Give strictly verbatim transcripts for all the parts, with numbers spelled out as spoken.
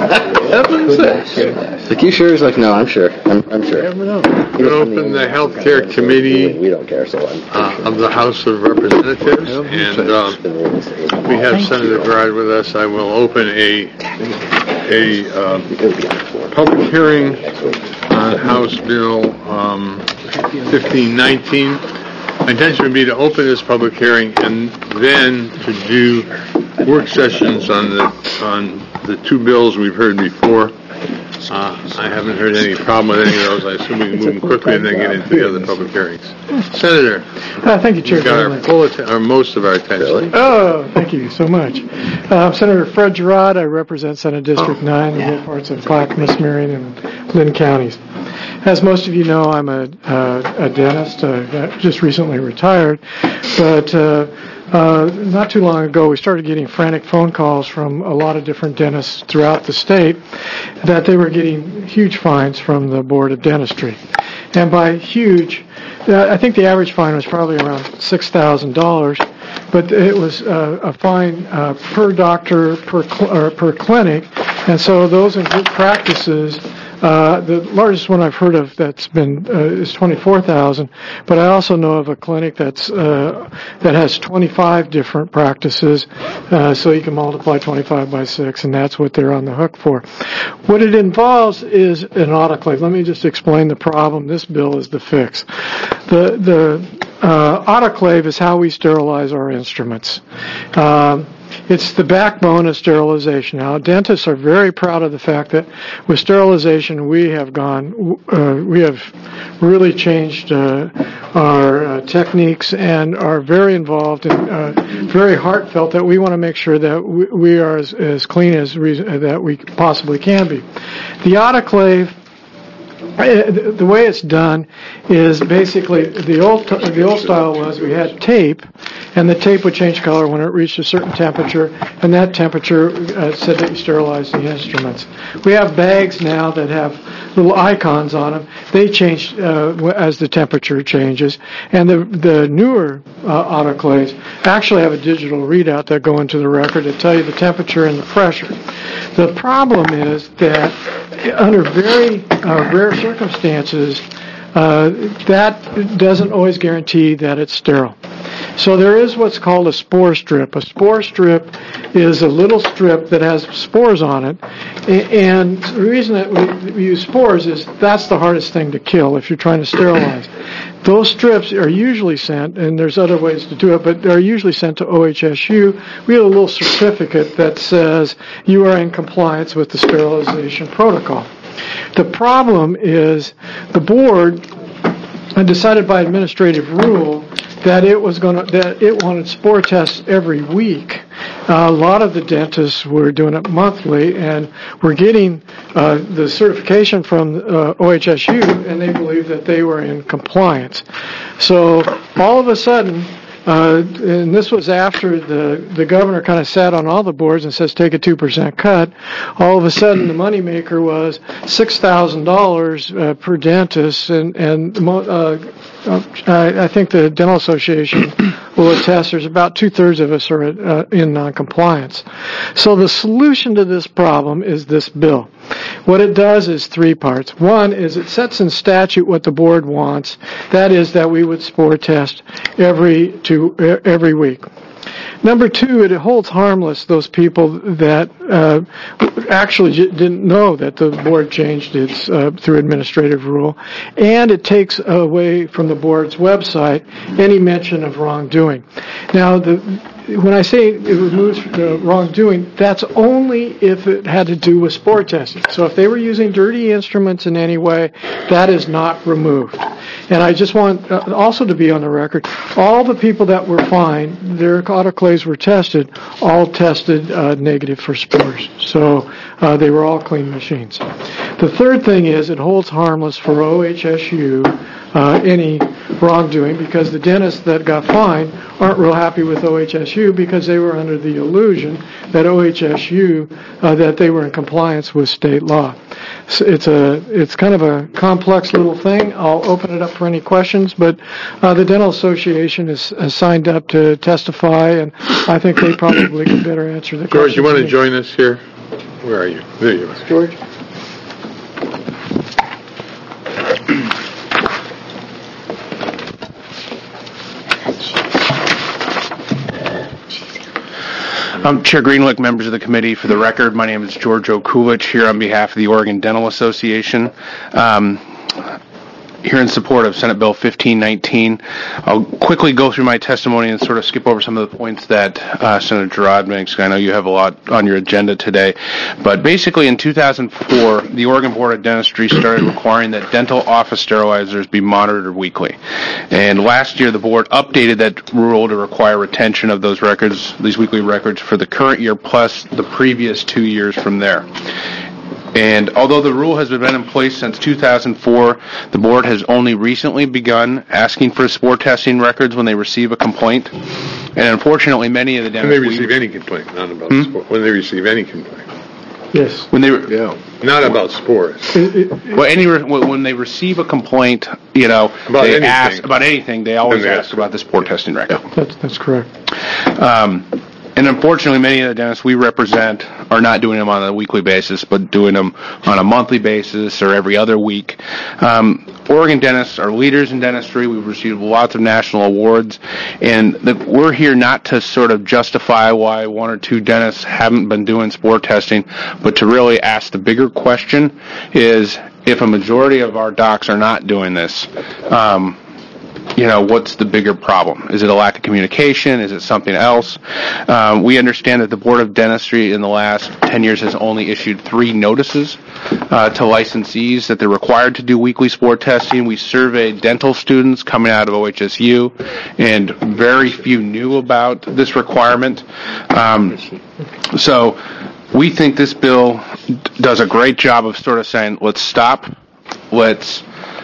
Heaven sakes. Like, you sure? He's like, no, I'm sure. I'm, I'm sure. Never know. We're going to open the Health Care Committee We don't care, so I'm uh, of the House of Representatives, and uh, we have Senator Gerard with us. I will open a a uh, public hearing on House Bill um, fifteen nineteen. My intention would be to open this public hearing and then to do work sessions on the on the two bills we've heard before. Uh, I haven't heard any problem with any of those. I assume we can move them quickly and then get into the other public hearings. Senator, uh, thank you, Chair. You've got our full atten- or most of our attention. Oh, thank you so much. Uh, I'm Senator Fred Gerard. I represent Senate District nine, the yeah. parts of Clackamas, Marion, and Lynn counties. As most of you know, I'm a, uh, a dentist. Uh, just recently retired, but uh, uh, not too long ago, we started getting frantic phone calls from a lot of different dentists throughout the state that they were getting huge fines from the Board of Dentistry. And by huge, uh, I think the average fine was probably around six thousand dollars, but it was uh, a fine uh, per doctor, per cl- or per clinic, and so those include practices. Uh, the largest one I've heard of that's been uh, is twenty-four thousand, but I also know of a clinic that's uh, that has twenty-five different practices, uh, so you can multiply twenty-five by six, and that's what they're on the hook for. What it involves is an autoclave. Let me just explain the problem. This bill is the fix. The the uh, autoclave is how we sterilize our instruments. Um, It's the backbone of sterilization. Now, dentists are very proud of the fact that with sterilization, we have gone, uh, we have really changed uh, our uh, techniques and are very involved and uh, very heartfelt that we want to make sure that we, we are as, as clean as re- that we possibly can be. The autoclave, the way it's done is basically the old the old style was we had tape, and the tape would change color when it reached a certain temperature, and that temperature uh, said that you sterilized the instruments. We have bags now that have little icons on them. They change uh, as the temperature changes, and the the newer uh, autoclaves actually have a digital readout that go into the record to tell you the temperature and the pressure. The problem is that under very uh, rare circumstances, uh, that doesn't always guarantee that it's sterile. So there is what's called a spore strip. A spore strip is a little strip that has spores on it, and the reason that we use spores is that's the hardest thing to kill if you're trying to sterilize. Those strips are usually sent, and there's other ways to do it, but they're usually sent to O H S U. We have a little certificate that says you are in compliance with the sterilization protocol. The problem is the board decided by administrative rule that it was going to that it wanted spore tests every week. Uh, a lot of the dentists were doing it monthly, and were getting uh, the certification from uh, O H S U, and they believed that they were in compliance. So all of a sudden, uh, and this was after the, the governor kind of sat on all the boards and says take a two percent cut, all of a sudden the moneymaker was six thousand dollars uh, per dentist, and, and uh, I, I think the Dental Association will attest there's about two-thirds of us are uh, in noncompliance. So the solution to this problem is this bill. What it does is three parts. One is it sets in statute what the board wants. That is that we would spore test every two every week. Number two, it holds harmless those people that uh, actually j- didn't know that the board changed its uh, through administrative rule, and it takes away from the board's website any mention of wrongdoing. Now, the when I say it removes the wrongdoing, that's only if it had to do with spore testing. So if they were using dirty instruments in any way, that is not removed. And I just want uh, also to be on the record, all the people that were fined, their autoclaves were tested, all tested uh, negative for spores. So uh, they were all clean machines. The third thing is it holds harmless for O H S U uh, any wrongdoing, because the dentists that got fined aren't real happy with O H S U because they were under the illusion that O H S U, uh, that they were in compliance with state law. So it's a, it's kind of a complex little thing. I'll open it up for any questions, but uh, the Dental Association is, has signed up to testify, and I think they probably could better answer the question. George, you want to join us here? Where are you? There you are. George? Um, Chair Greenlick, members of the committee, for the record, my name is George Okulich, here on behalf of the Oregon Dental Association. Um, here in support of Senate Bill fifteen nineteen. I'll quickly go through my testimony and sort of skip over some of the points that uh, Senator Girard makes. I know you have a lot on your agenda today. But basically in two thousand four, the Oregon Board of Dentistry started requiring that dental office sterilizers be monitored weekly. And last year, the board updated that rule to require retention of those records, these weekly records, for the current year plus the previous two years from there. And although the rule has been in place since two thousand four, the board has only recently begun asking for spore testing records when they receive a complaint. And unfortunately, many of the dentists... When they receive we, any complaint, not about hmm? spores. When they receive any complaint. Yes. When they, yeah. Not about spores. Well, any when they receive a complaint, you know, about they anything. ask about anything. They always they ask about the spore testing record. Yeah. That's, that's correct. Um, And unfortunately, many of the dentists we represent are not doing them on a weekly basis, but doing them on a monthly basis or every other week. Um, Oregon dentists are leaders in dentistry. We've received lots of national awards, and the, we're here not to sort of justify why one or two dentists haven't been doing spore testing, but to really ask the bigger question is, if a majority of our docs are not doing this, um, you know, what's the bigger problem? Is it a lack of communication? Is it something else? Um, we understand that the Board of Dentistry in the last ten years has only issued three notices uh, to licensees that they're required to do weekly spore testing. We surveyed dental students coming out of O H S U, and very few knew about this requirement. Um, so we think this bill does a great job of sort of saying, let's stop, let's...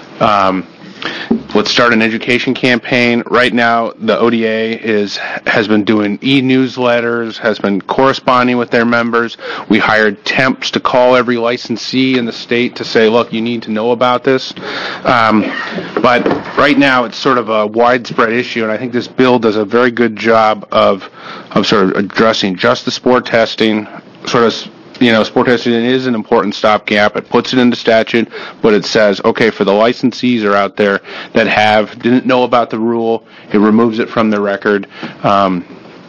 Um, Let's start an education campaign. Right now, the O D A is has been doing e-newsletters, has been corresponding with their members. We hired temps to call every licensee in the state to say, look, you need to know about this. Um, but right now, it's sort of a widespread issue, and I think this bill does a very good job of of sort of addressing just the spore testing, sort of. You know, spore testing is an important stopgap. It puts it into statute, but it says, okay, for the licensees are out there that have didn't know about the rule, it removes it from the record. Um,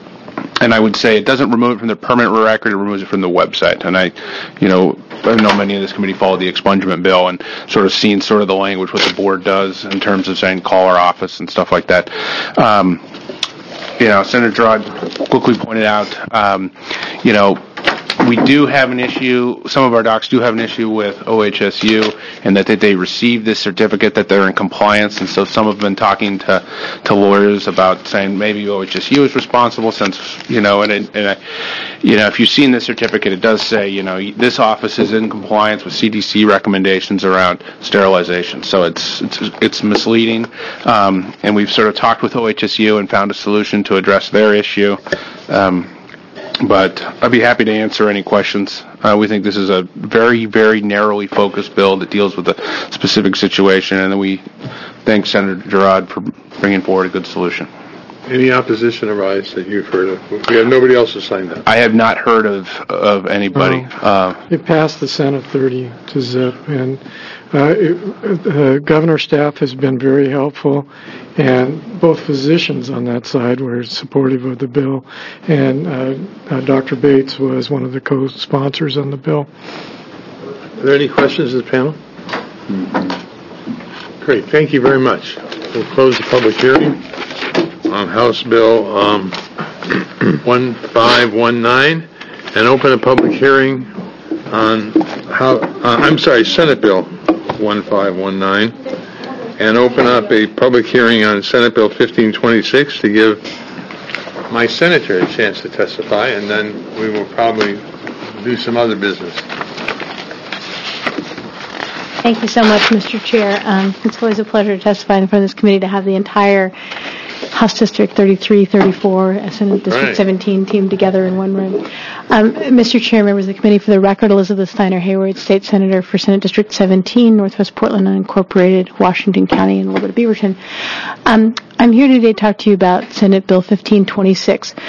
and I would say it doesn't remove it from the permanent record, it removes it from the website. And I, you know, I know many of this committee followed the expungement bill and sort of seen sort of the language, what the board does in terms of saying call our office and stuff like that. Um, you know, Senator Girard quickly pointed out, um, you know, we do have an issue, some of our docs do have an issue with O H S U, and that, that they received this certificate that they're in compliance, and so some have been talking to, to lawyers about saying maybe O H S U is responsible since, you know, and, and I, you know, if you've seen this certificate, it does say, you know, this office is in compliance with C D C recommendations around sterilization, so it's it's, it's misleading, um, and we've sort of talked with O H S U and found a solution to address their issue. Um, But I'd be happy to answer any questions. Uh, we think this is a very, very narrowly focused bill that deals with a specific situation, and we thank Senator Girard for bringing forward a good solution. Any opposition arise that you've heard of? We have nobody else to sign up. I have not heard of of anybody. Well, uh, it passed the Senate thirty to zip, and uh, it, the governor's staff has been very helpful, and both physicians on that side were supportive of the bill, and uh, uh, Doctor Bates was one of the co-sponsors on the bill. Are there any questions of the panel? Mm-hmm. Great, thank you very much. We'll close the public hearing on House Bill um, one five one nine and open a public hearing on how uh, I'm sorry Senate Bill one five one nine and open up a public hearing on Senate Bill fifteen twenty-six to give my senator a chance to testify, and then we will probably do some other business. Thank you so much, Mister Chair. Um, it's always a pleasure to testify in front of this committee, to have the entire House District thirty-three, thirty-four, Senate District right. seventeen teamed together in one room. Um, Mister Chair, members of the committee, for the record, Elizabeth Steiner Hayward, State Senator for Senate District seventeen, Northwest Portland Unincorporated, Washington County, and a little bit of Beaverton. Um, I'm here today to talk to you about Senate Bill fifteen twenty-six.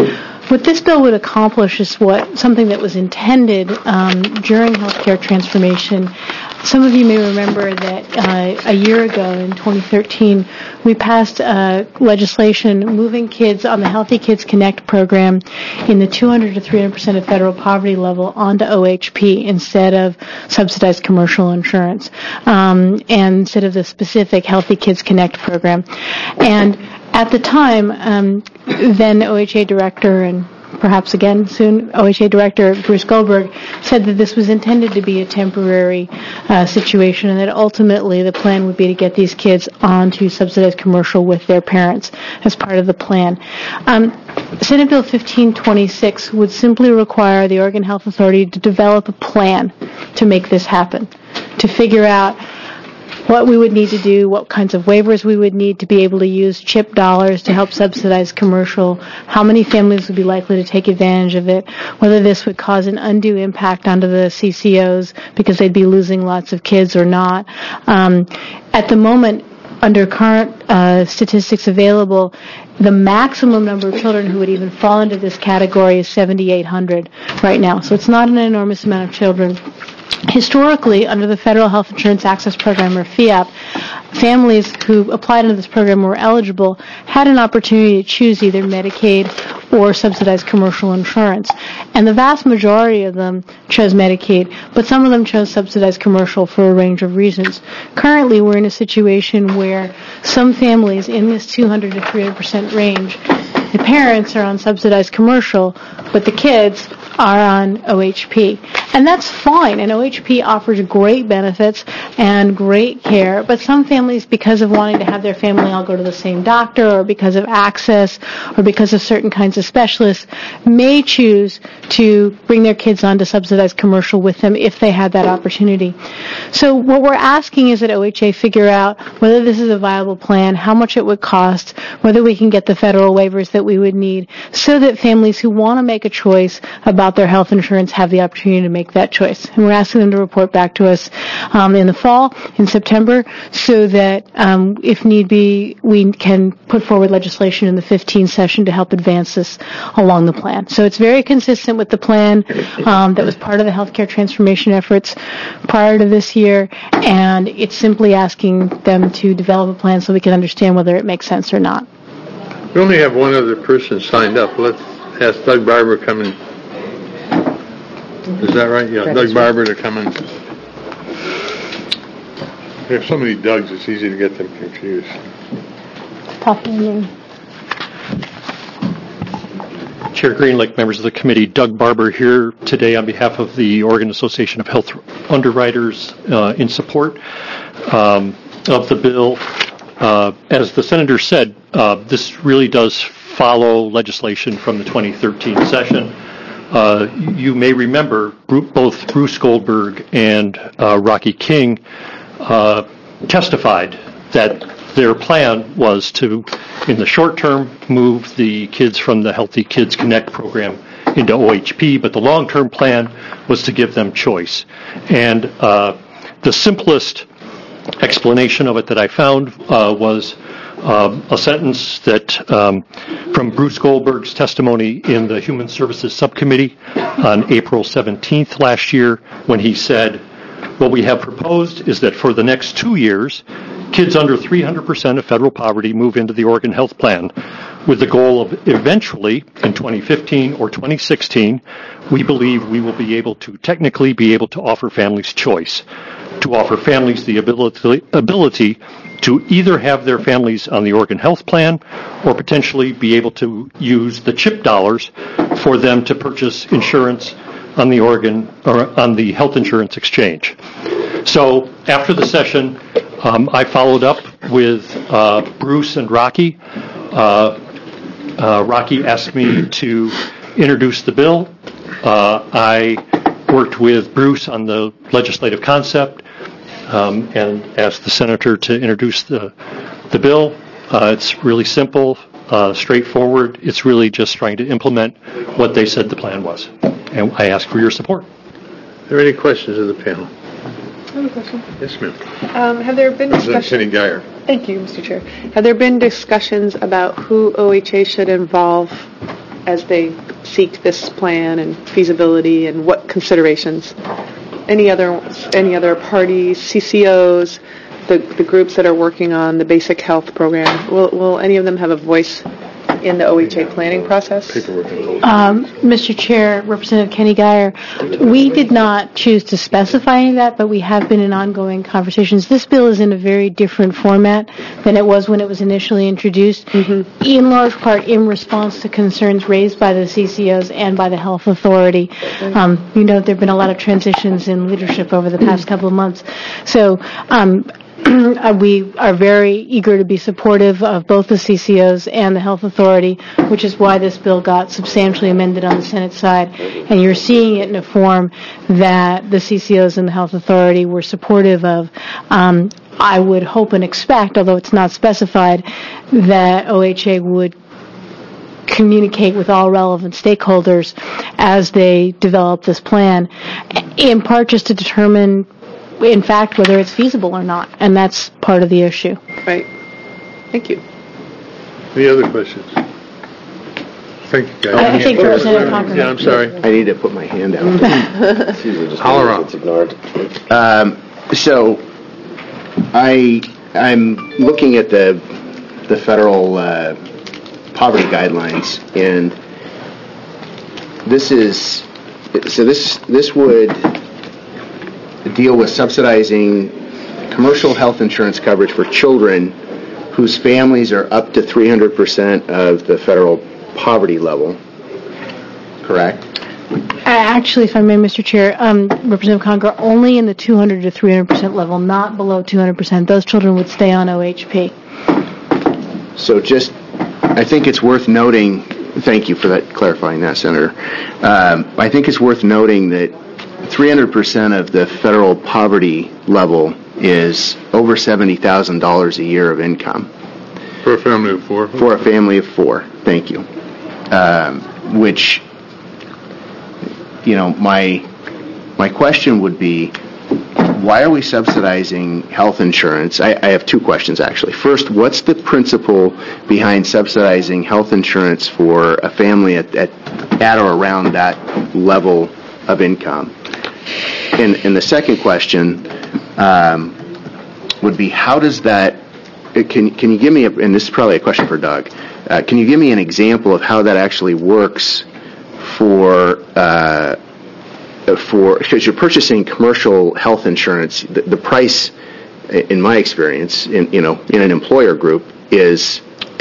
what this bill would accomplish is what something that was intended um, during healthcare transformation. Some of you may remember that uh, a year ago in twenty thirteen, we passed uh, legislation moving kids on the Healthy Kids Connect program in the two hundred to three hundred percent of federal poverty level onto O H P instead of subsidized commercial insurance, um, and instead of the specific Healthy Kids Connect program. And at the time, um, then O H A director and perhaps again soon, O H A Director Bruce Goldberg said that this was intended to be a temporary uh, situation and that ultimately the plan would be to get these kids onto subsidized commercial with their parents as part of the plan. Um, Senate Bill fifteen twenty-six would simply require the Oregon Health Authority to develop a plan to make this happen, to figure out what we would need to do, what kinds of waivers we would need to be able to use CHIP dollars to help subsidize commercial, how many families would be likely to take advantage of it, whether this would cause an undue impact onto the C C Os because they'd be losing lots of kids or not. Um, at the moment, under current uh, statistics available, the maximum number of children who would even fall into this category is seventy-eight hundred right now. So it's not an enormous amount of children. Historically, under the Federal Health Insurance Access Program, or F I A P, families who applied into this program were eligible had an opportunity to choose either Medicaid or subsidized commercial insurance. And the vast majority of them chose Medicaid, but some of them chose subsidized commercial for a range of reasons. Currently, we're in a situation where some families in this two hundred to three hundred percent range, the parents are on subsidized commercial, but the kids are on O H P. And that's fine, and O H P offers great benefits and great care, but some families, because of wanting to have their family all go to the same doctor, or because of access, or because of certain kinds of specialists, may choose to bring their kids onto subsidized commercial with them if they had that opportunity. So what we're asking is that O H A figure out whether this is a viable plan, how much it would cost, whether we can get the federal waivers that we would need, so that families who want to make a choice about their health insurance have the opportunity to make that choice. And we're asking them to report back to us um, in the fall, in September, so that um, if need be, we can put forward legislation in the fifteenth session to help advance this along the plan. So it's very consistent with the plan um, that was part of the healthcare transformation efforts prior to this year, and it's simply asking them to develop a plan so we can understand whether it makes sense or not. We only have one other person signed up. Let's ask Doug Barber to come in. Is that right? Yeah, Doug Barber to come in. We have so many Dougs, it's easy to get them confused. Tough name. Chair Greenlick, members of the committee, Doug Barber here today on behalf of the Oregon Association of Health Underwriters uh, in support um, of the bill. Uh, as the senator said, uh, this really does follow legislation from the twenty thirteen session. Uh, you may remember both Bruce Goldberg and uh, Rocky King uh, testified that their plan was to, in the short term, move the kids from the Healthy Kids Connect program into O H P, but the long-term plan was to give them choice. And uh, the simplest explanation of it that I found uh, was uh, a sentence that um, from Bruce Goldberg's testimony in the Human Services Subcommittee on April seventeenth last year, when he said, what we have proposed is that for the next two years, kids under three hundred percent of federal poverty move into the Oregon Health Plan, with the goal of eventually, in twenty fifteen or twenty sixteen, we believe we will be able to technically be able to offer families choice, to offer families the ability, ability to either have their families on the Oregon Health Plan or potentially be able to use the CHIP dollars for them to purchase insurance on the Oregon or on the health insurance exchange. So after the session, um, I followed up with uh, Bruce and Rocky. Uh, uh, Rocky asked me to introduce the bill. Uh, I worked with Bruce on the legislative concept um, and asked the senator to introduce the the bill. Uh, it's really simple, uh, straightforward. It's really just trying to implement what they said the plan was. And I ask for your support. Are there any questions of the panel? I have a question. Yes, ma'am. Um, have there been discussions? Kenny Geyer. Thank you, Mister Chair. Have there been discussions about who O H A should involve as they seek this plan and feasibility and what considerations? Any other any other parties, C C Os, the the groups that are working on the basic health program? Will will any of them have a voice in the O H A planning process? Um, Mister Chair, Representative Kenny Geyer, we did not choose to specify any of that, but we have been in ongoing conversations. This bill is in a very different format than it was when it was initially introduced, mm-hmm. in large part in response to concerns raised by the C C Os and by the Health Authority. Um, you know, there have been a lot of transitions in leadership over the past couple of months. So, um, we are very eager to be supportive of both the C C Os and the Health Authority, which is why this bill got substantially amended on the Senate side. And you're seeing it in a form that the C C Os and the Health Authority were supportive of. Um, I would hope and expect, although it's not specified, that O H A would communicate with all relevant stakeholders as they develop this plan, in part just to determine in fact, whether it's feasible or not, and that's part of the issue. Right. Thank you. Any other questions? Thank you, guys. I think Representative Cochran. Yeah, I'm sorry. I need to put my hand out. Holler out. Um, so, I I'm looking at the the federal uh, poverty guidelines, and this is so this this would deal with subsidizing commercial health insurance coverage for children whose families are up to three hundred percent of the federal poverty level. Correct? Actually, if I may, Mister Chair, um, Representative Conger, only in the two hundred to three hundred percent level, not below two hundred percent. Those children would stay on O H P. So just, I think it's worth noting, thank you for that, clarifying that, Senator. Um, I think it's worth noting that three hundred percent of the federal poverty level is over seventy thousand dollars a year of income. For a family of four? For a family of four, thank you. Um, which, you know, my my question would be, why are we subsidizing health insurance? I, I have two questions, actually. First, what's the principle behind subsidizing health insurance for a family at, at, at or around that level of income? And, and the second question um, would be, how does that, can, can you give me, a, and this is probably a question for Doug, uh, can you give me an example of how that actually works for, uh, for because you're purchasing commercial health insurance, the, the price, in my experience, in, you know, in an employer group is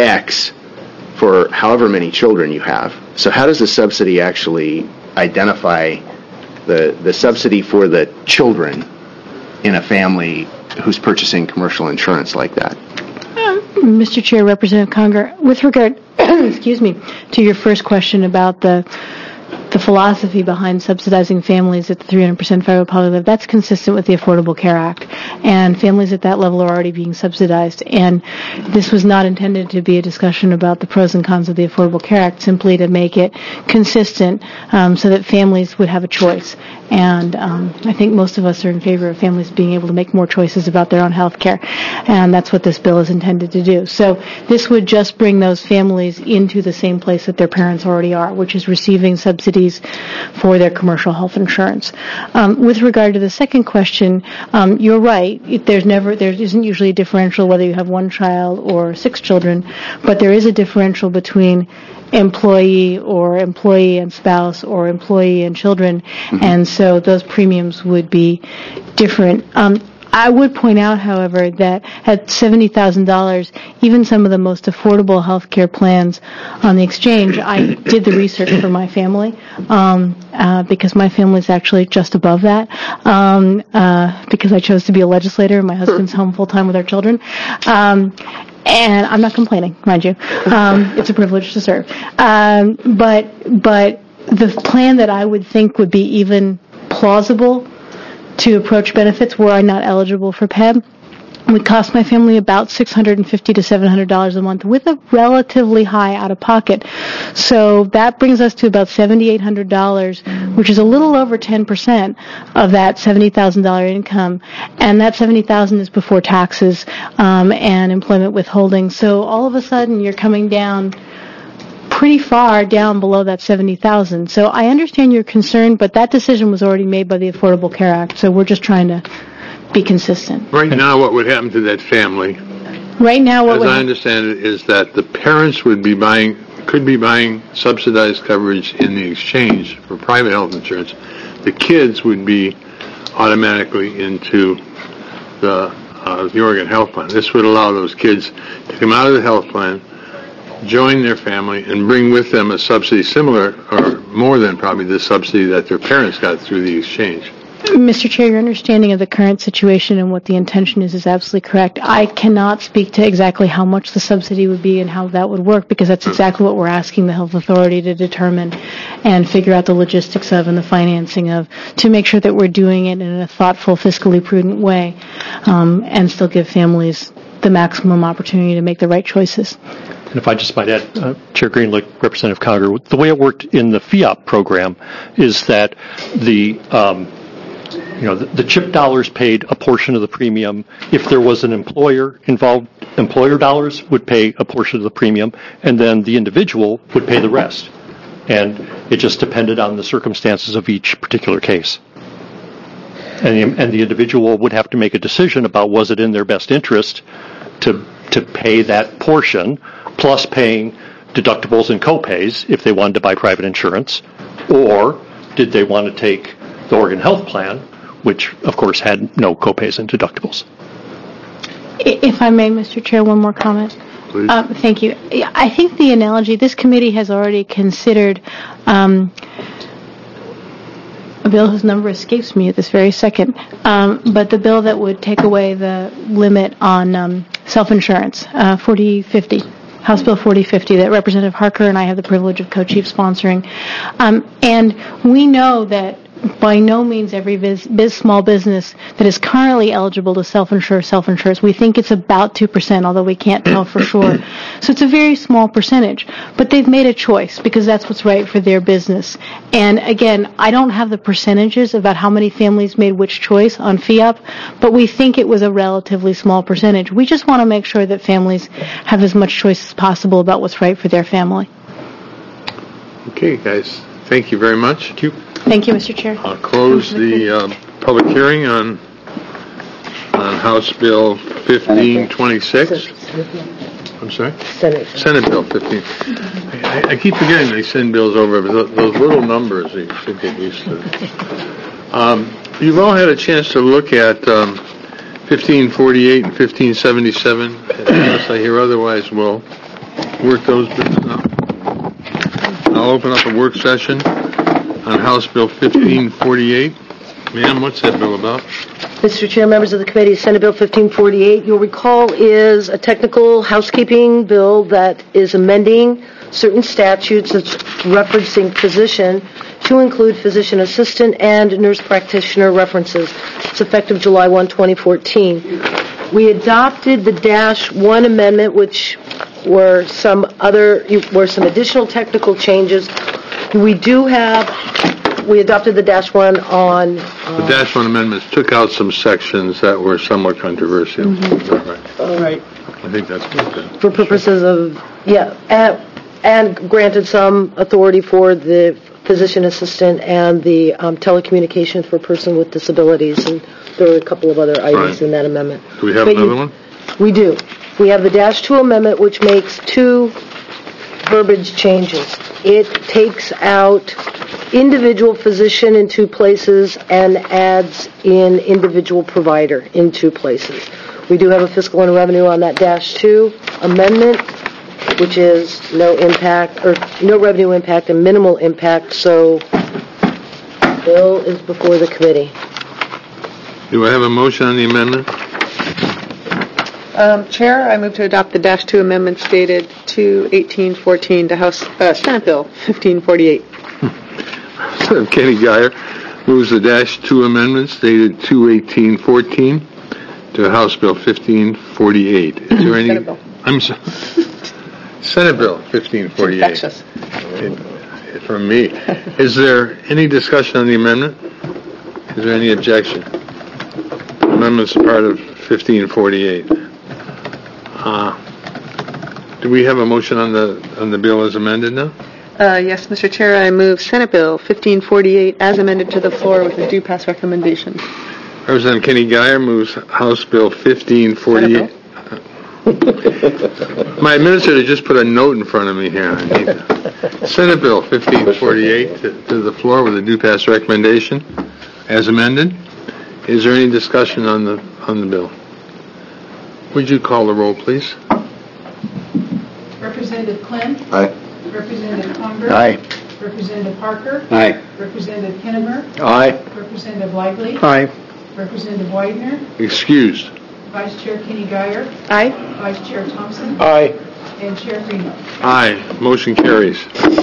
X for however many children you have. So how does the subsidy actually identify the the subsidy for the children in a family who's purchasing commercial insurance like that? Uh, Mister Chair, Representative Conger, with regard, excuse me, to your first question about the the philosophy behind subsidizing families at the three hundred percent federal poverty level, that's consistent with the Affordable Care Act. And families at that level are already being subsidized. And this was not intended to be a discussion about the pros and cons of the Affordable Care Act, simply to make it consistent um, so that families would have a choice. And um, I think most of us are in favor of families being able to make more choices about their own health care. And that's what this bill is intended to do. So this would just bring those families into the same place that their parents already are, which is receiving subsidies for their commercial health insurance. Um, with regard to the second question, um, you're right. It, there's never, there isn't usually a differential whether you have one child or six children, but there is a differential between employee or employee and spouse or employee and children, mm-hmm. and so those premiums would be different. Um, I would point out, however, that at seventy thousand dollars, even some of the most affordable health care plans on the exchange, I did the research for my family, um, uh, because my family is actually just above that, um, uh, because I chose to be a legislator and my husband's home full-time with our children. Um, And I'm not complaining, mind you. Um, it's a privilege to serve. Um, but but the plan that I would think would be even plausible to approach benefits were I not eligible for P E B would cost my family about six hundred fifty to seven hundred dollars a month with a relatively high out-of-pocket. So that brings us to about seven thousand eight hundred dollars, which is a little over ten percent of that seventy thousand dollars income. And that seventy thousand dollars is before taxes um, and employment withholding. So all of a sudden you're coming down pretty far down below that seventy thousand. So I understand your concern, but that decision was already made by the Affordable Care Act, so we're just trying to be consistent. Right now, what would happen to that family, Right now, what as would I hap- understand it, is that the parents would be buying, could be buying subsidized coverage in the exchange for private health insurance. The kids would be automatically into the, uh, the Oregon Health Plan. This would allow those kids to come out of the health plan, join their family, and bring with them a subsidy similar or more than probably the subsidy that their parents got through the exchange. Mister Chair, your understanding of the current situation and what the intention is is absolutely correct. I cannot speak to exactly how much the subsidy would be and how that would work, because that's exactly what we're asking the health authority to determine and figure out the logistics of and the financing of, to make sure that we're doing it in a thoughtful, fiscally prudent way, um, and still give families the maximum opportunity to make the right choices. And if I just might add, uh, Chair Green, like Representative Conger, the way it worked in the FIOP program is that the um, you know, the, the CHIP dollars paid a portion of the premium. If there was an employer involved, employer dollars would pay a portion of the premium, and then the individual would pay the rest. And it just depended on the circumstances of each particular case. And the, and the individual would have to make a decision about was it in their best interest to to pay that portion, plus paying deductibles and copays if they wanted to buy private insurance, or did they want to take the Oregon Health Plan, which, of course, had no copays and deductibles. If I may, Mister Chair, one more comment. Please. Um, thank you. I think the analogy, this committee has already considered um, a bill whose number escapes me at this very second, um, but the bill that would take away the limit on um, self-insurance, uh, forty fifty. House Bill forty fifty that Representative Harker and I have the privilege of co-chief sponsoring. Um, and we know that by no means every biz, biz, small business that is currently eligible to self-insure self-insures. We think it's about two percent, although we can't tell for sure. So it's a very small percentage. But they've made a choice because that's what's right for their business. And again, I don't have the percentages about how many families made which choice on FIOP, but we think it was a relatively small percentage. We just want to make sure that families have as much choice as possible about what's right for their family. Okay, guys. Thank you very much. Thank you. Thank you, Mister Chair. I'll close the uh, public hearing on on House Bill fifteen twenty-six. I'm sorry? Senate. Senate Bill fifteen. I, I keep forgetting they send bills over, but those, those little numbers you should get used to. Um, you've all had a chance to look at um, fifteen forty-eight and fifteen seventy-seven. Unless I hear otherwise, we'll work those bills out. I'll open up a work session on House Bill fifteen forty-eight. Ma'am, what's that bill about? Mister Chair, members of the committee, Senate Bill fifteen forty-eight, you'll recall, is a technical housekeeping bill that is amending certain statutes that's referencing physician to include physician assistant and nurse practitioner references. It's effective July first, twenty fourteen. We adopted the dash one amendment, which were some other, were some additional technical changes. We do have, we adopted the dash one on... Uh, the dash one amendments took out some sections that were somewhat controversial. Mm-hmm. Is that right? All right. I think that's good then. For purposes of, yeah, and, and granted some authority for the physician assistant and the um, telecommunications for person with disabilities, and there were a couple of other items right. in that amendment. Do we have but another you, one? We do. We have the dash two amendment, which makes two verbiage changes. It takes out individual physician in two places and adds in individual provider in two places. We do have a fiscal and revenue on that dash two amendment, which is no impact, or no revenue impact and minimal impact, so the bill is before the committee. Do I have a motion on the amendment? Um, Chair, I move to adopt the dash two amendments dated two eighteen fourteen to House uh, Senate Bill fifteen forty-eight. Kenny Geyer moves the dash two amendments dated two eighteen fourteen to House Bill fifteen forty-eight. Is there any? Senate Bill. I'm sorry. Senate Bill fifteen forty-eight. Infectious. It, from me. Is there any discussion on the amendment? Is there any objection? The amendment's part of fifteen forty-eight. Uh, do we have a motion on the, on the bill as amended now? Uh, yes, Mister Chair, I move Senate Bill fifteen forty-eight as amended to the floor with a due pass recommendation. Representative Kenny Guyer moves House Bill fifteen forty-eight. My administrator just put a note in front of me here. I need to. Senate Bill fifteen forty-eight to, to the floor with a due pass recommendation as amended. Is there any discussion on the on the bill? Would you call the roll, please? Representative Clem? Aye. Representative Conger? Aye. Representative Parker? Aye. Representative Kinnemer? Aye. Representative Lively? Aye. Representative Widener? Excused. Vice Chair Kenny Guyer? Aye. Vice Chair Thompson? Aye. And Chair Greenway. Aye. Motion carries.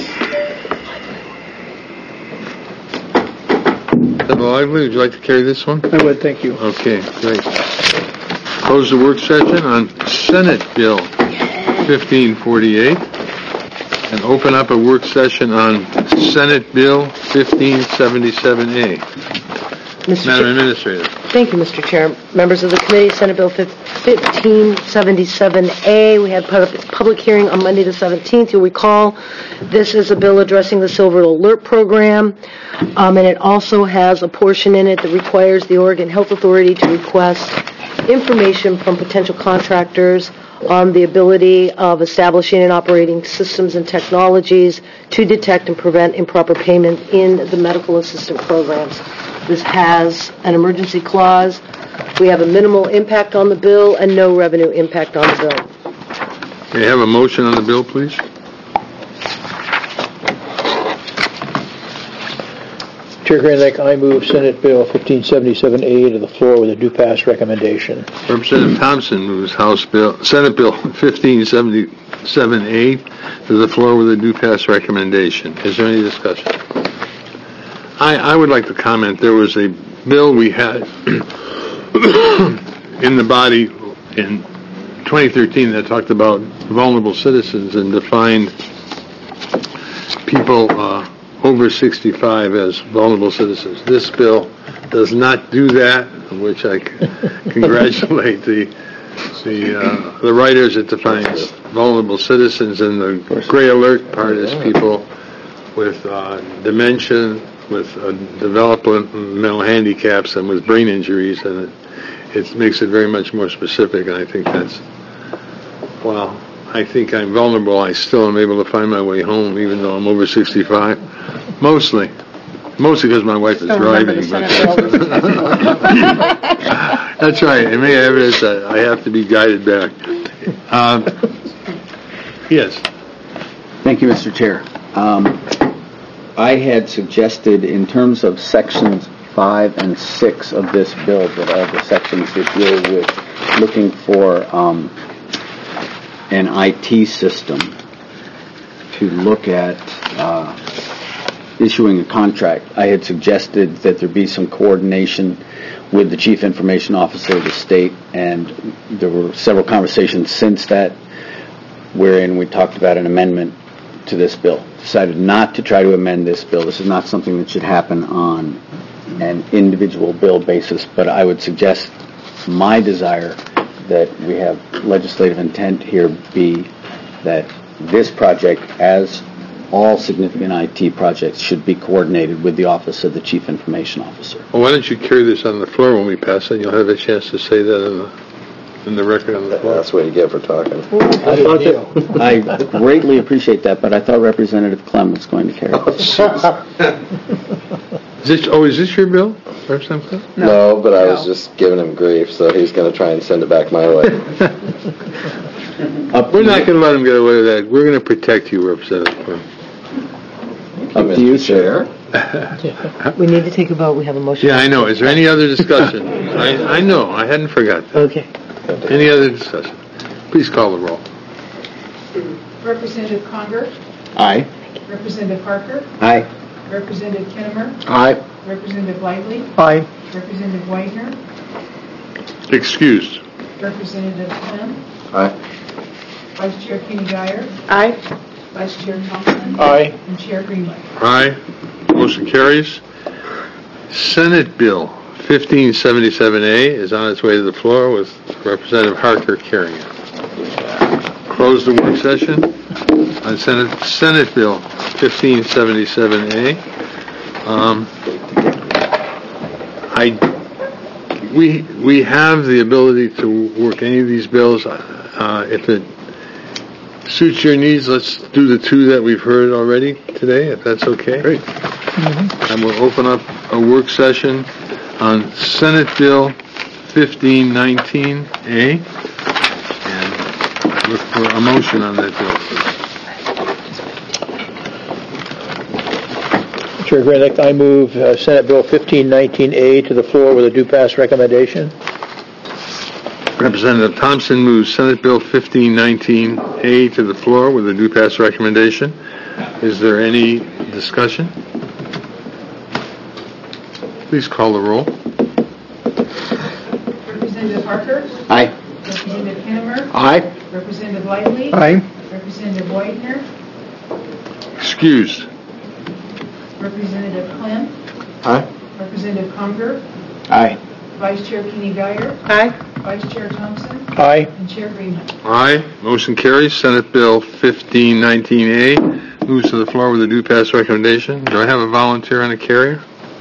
Representative Lively, would you like to carry this one? I would, thank you. Okay, great. Close the work session on Senate Bill fifteen forty-eight and open up a work session on Senate Bill fifteen seventy-seven A. Mister Madam Chair- Administrator. Thank you, Mister Chair. Members of the committee, Senate Bill fifteen seventy-seven A. We had pub- public hearing on Monday the seventeenth. You'll recall this is a bill addressing the Silver Alert Program, um, and it also has a portion in it that requires the Oregon Health Authority to request information from potential contractors on the ability of establishing and operating systems and technologies to detect and prevent improper payment in the medical assistant programs. This has an emergency clause. We have a minimal impact on the bill and no revenue impact on the bill. May I have a motion on the bill, please? Chair Greenlake, I move Senate Bill fifteen seventy-seven A to the floor with a due pass recommendation. Representative Thompson moves House Bill, Senate Bill fifteen seventy-seven A to the floor with a due pass recommendation. Is there any discussion? I, I would like to comment. There was a bill we had in the body in twenty thirteen that talked about vulnerable citizens and defined people uh, over sixty-five as vulnerable citizens. This bill does not do that, which I congratulate the the uh, the writers. It defines vulnerable citizens, and the gray alert part is people with uh, dementia, with uh, developmental handicaps, and with brain injuries, and it, it makes it very much more specific. And I think that's well. I think I'm vulnerable. I still am able to find my way home, even though I'm over sixty-five. Mostly. Mostly because my wife is Don't remember driving. the But that's right. It may have evidence that I have to be guided back. Um, yes. Thank you, Mister Chair. Um, I had suggested, in terms of sections five and six of this bill, that all the sections that deal with looking for um, an I T system to look at uh, issuing a contract. I had suggested that there be some coordination with the Chief Information Officer of the state, and there were several conversations since that wherein we talked about an amendment to this bill. Decided not to try to amend this bill. This is not something that should happen on an individual bill basis, but I would suggest my desire that we have legislative intent here be that this project, as all significant I T projects, should be coordinated with the Office of the Chief Information Officer. Well, why don't you carry this on the floor when we pass it? You'll have a chance to say that in the, in the record on the floor. That's what you get for talking. I greatly appreciate that, but I thought Representative Clem was going to carry this. Is this, oh, is this your bill, Representative Clem? No, no, but I was just giving him grief, so he's going to try and send it back my way. We're not going to let him get away with that. We're going to protect you, Representative Clem. Up to you, Chair. We need to take a vote. We have a motion. Yeah, I know. Is there any other discussion? I, I know. I hadn't forgot that. Okay. Any other discussion? Please call the roll. Representative Conger? Aye. Representative Parker? Aye. Representative Kinnemer? Aye. Representative Lively? Aye. Representative Widener? Excused. Representative Clem? Aye. Vice Chair Kenny Guyer? Aye. Vice Chair Thompson? Aye. And Chair Greenway. Aye. Motion carries. Senate Bill fifteen seventy-seven A is on its way to the floor with Representative Harker carrying it. close the work session on Senate, Senate Bill fifteen seventy-seven A. Um, I, we, we have the ability to work any of these bills. Uh, if it suits your needs, let's do the two that we've heard already today, if that's okay. Great. Mm-hmm. And we'll open up a work session on Senate Bill fifteen nineteen A. And I look for a motion on that bill, please. Chair Green, I move uh, Senate Bill fifteen nineteen A to the floor with a due pass recommendation. Representative Thompson moves Senate Bill fifteen nineteen A to the floor with a due pass recommendation. Is there any discussion? Please call the roll. Representative Harker? Aye. Representative Hennemer? Aye. Representative Lively? Aye. Representative Whitener? Excused. Representative Clem? Aye. Representative Conger? Aye. Vice Chair Kenny Guyer? Aye. Vice Chair Thompson? Aye. And Chair Greenman. Aye. Motion carries. Senate Bill fifteen nineteen A moves to the floor with a due pass recommendation. Do I have a volunteer on the carrier?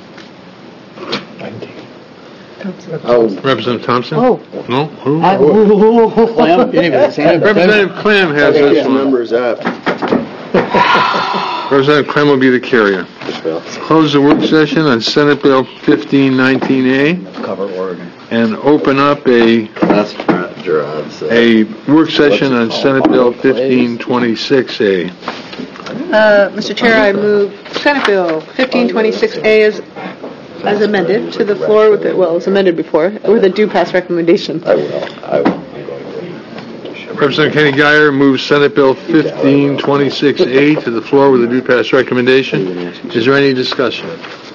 Oh, Representative Thompson? Oh. No? Who? Clem? Representative Clem has this one. Numbers up. Representative Clem will be the carrier. Close the work session on Senate Bill fifteen nineteen A Cover Oregon. and open up a That's Gerard's. Uh, a work session on Senate Bill fifteen twenty-six A. Uh, Mister Chair, I move Senate Bill fifteen twenty-six A as, as amended to the floor with it, well, it was amended before, with a due pass recommendation. I will. I will. I'm going to. Representative Kenny Guyer moves Senate Bill fifteen twenty-six A to the floor with a due pass recommendation. Is there any discussion?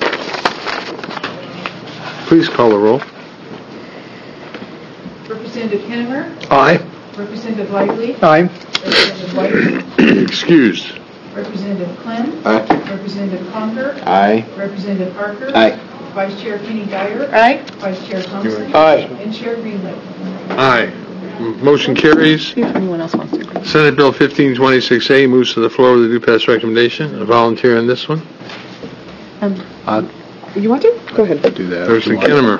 Please call the roll. Representative Hennemer? Aye. Representative Lively? Aye. Representative Whitener? Excused. Representative Clem? Aye. Representative Conger? Aye. Representative Harker? Aye. Vice Chair Kenny Guyer? Aye. Vice Chair Thompson? Aye. And Chair Greenlee. Aye. Motion carries. See if anyone else wants to. Senate Bill fifteen twenty-six A moves to the floor with a due pass recommendation. A volunteer on this one? Um, you want to? Go ahead. Do that. Representative Kennemer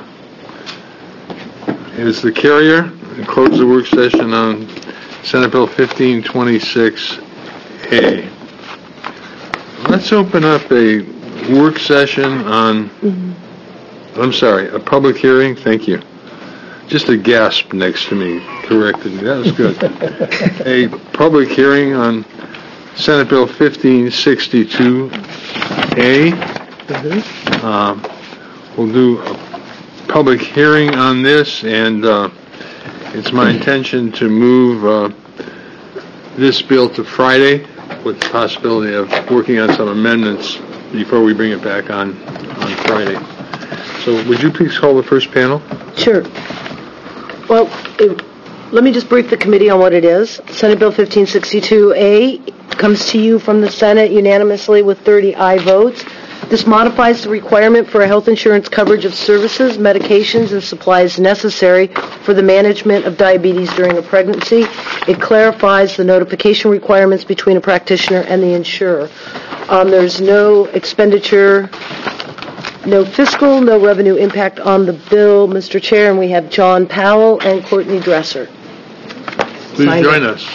is the carrier. And close the work session on Senate Bill fifteen twenty-six A. Let's open up a work session on, I'm sorry, a public hearing. Thank you. Just a gasp next to me corrected me. That was good. A public hearing on Senate Bill fifteen sixty-two A. Um, we'll do a public hearing on this, and uh, it's my intention to move uh, this bill to Friday with the possibility of working on some amendments before we bring it back on, on Friday. So would you please call the first panel? Sure. Well, it, let me just brief the committee on what it is. Senate Bill fifteen sixty-two A comes to you from the Senate unanimously with thirty aye votes. This modifies the requirement for a health insurance coverage of services, medications, and supplies necessary for the management of diabetes during a pregnancy. It clarifies the notification requirements between a practitioner and the insurer. Um, there's no expenditure, no fiscal, no revenue impact on the bill, Mister Chair, and we have John Powell and Courtney Dresser. Please Sign join it. us.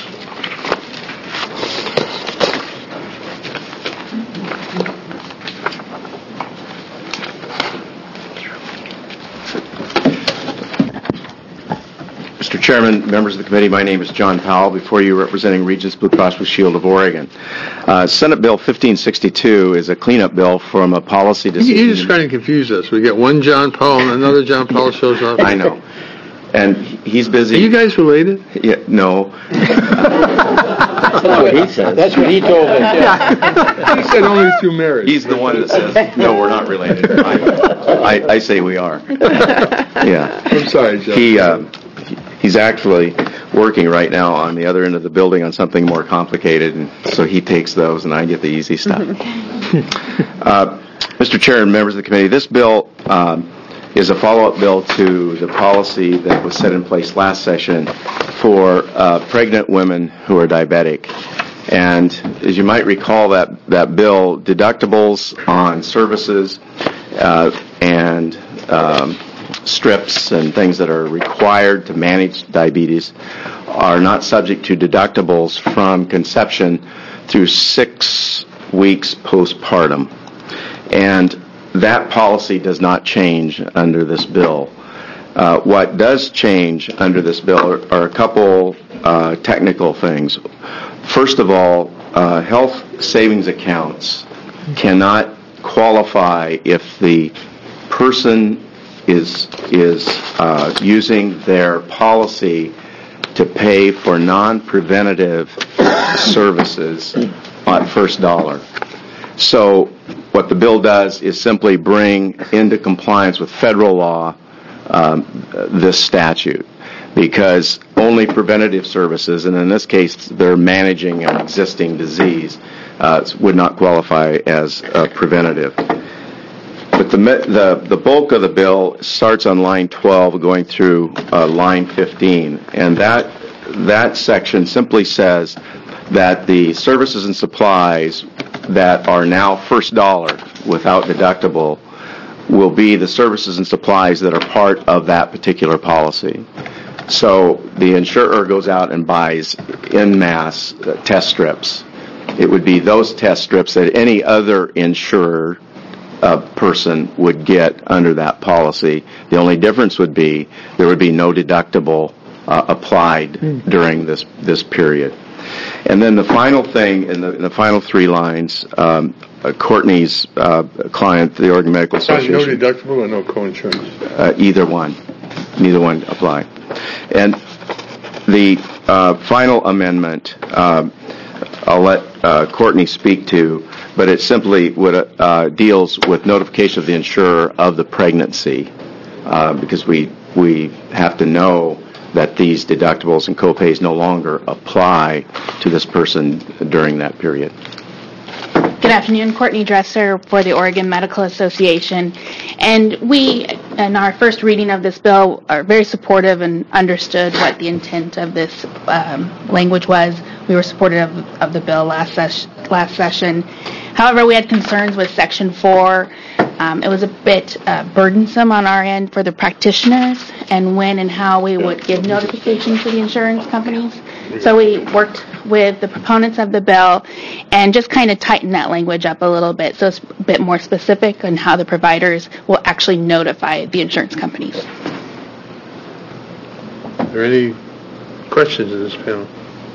Mister Chairman, members of the committee, my name is John Powell, before you representing Regis Blue Cross Blue Shield of Oregon. Uh, Senate Bill fifteen sixty-two is a cleanup bill from a policy decision. You just trying to confuse us. We get one John Paul and another John Paul shows up. I know. And he's busy. Are you guys related? Yeah, no. That's what he says. That's what he told us. Yeah. He said only two married. He's the one that says, no, we're not related. I, I, I say we are. Yeah. I'm sorry, John. He, uh, he's actually working right now on the other end of the building on something more complicated, and so he takes those and I get the easy stuff. uh, Mister Chair and members of the committee, this bill um, is a follow-up bill to the policy that was set in place last session for uh, pregnant women who are diabetic. And as you might recall, that, that bill, deductibles on services uh, and um, strips and things that are required to manage diabetes are not subject to deductibles from conception through six weeks postpartum. And that policy does not change under this bill. Uh, what does change under this bill are, are a couple uh, technical things. First of all, uh, health savings accounts cannot qualify if the person is is uh, using their policy to pay for non-preventative services on first dollar. So what the bill does is simply bring into compliance with federal law um, this statute, because only preventative services, and in this case they're managing an existing disease, uh, would not qualify as uh, preventative. But the, the the bulk of the bill starts on line twelve going through uh, line fifteen, and that that section simply says that the services and supplies that are now first dollar without deductible will be the services and supplies that are part of that particular policy. So the insurer goes out and buys en masse uh, test strips. It would be those test strips that any other insurer uh, person would get under that policy. The only difference would be there would be no deductible uh, applied mm. during this this period. And then the final thing, in the, in the final three lines, um, uh, Courtney's uh, client, the Oregon Medical Association. No deductible or no coinsurance? Uh, either one. Neither one apply. And the uh, final amendment, uh, I'll let uh, Courtney speak to, but it simply would, uh, deals with notification of the insurer of the pregnancy, uh, because we we have to know that these deductibles and copays no longer apply to this person during that period. Good afternoon, Courtney Dresser for the Oregon Medical Association. And we, in our first reading of this bill, are very supportive and understood what the intent of this um, language was. We were supportive of, of the bill last, ses- last session. However, we had concerns with Section four. Um, it was a bit uh, burdensome on our end for the practitioners and when and how we would give notification to the insurance companies. So we worked with the proponents of the bill and just kind of tightened that language up a little bit so it's a bit more specific on how the providers will actually notify the insurance companies. Are there any questions in this panel?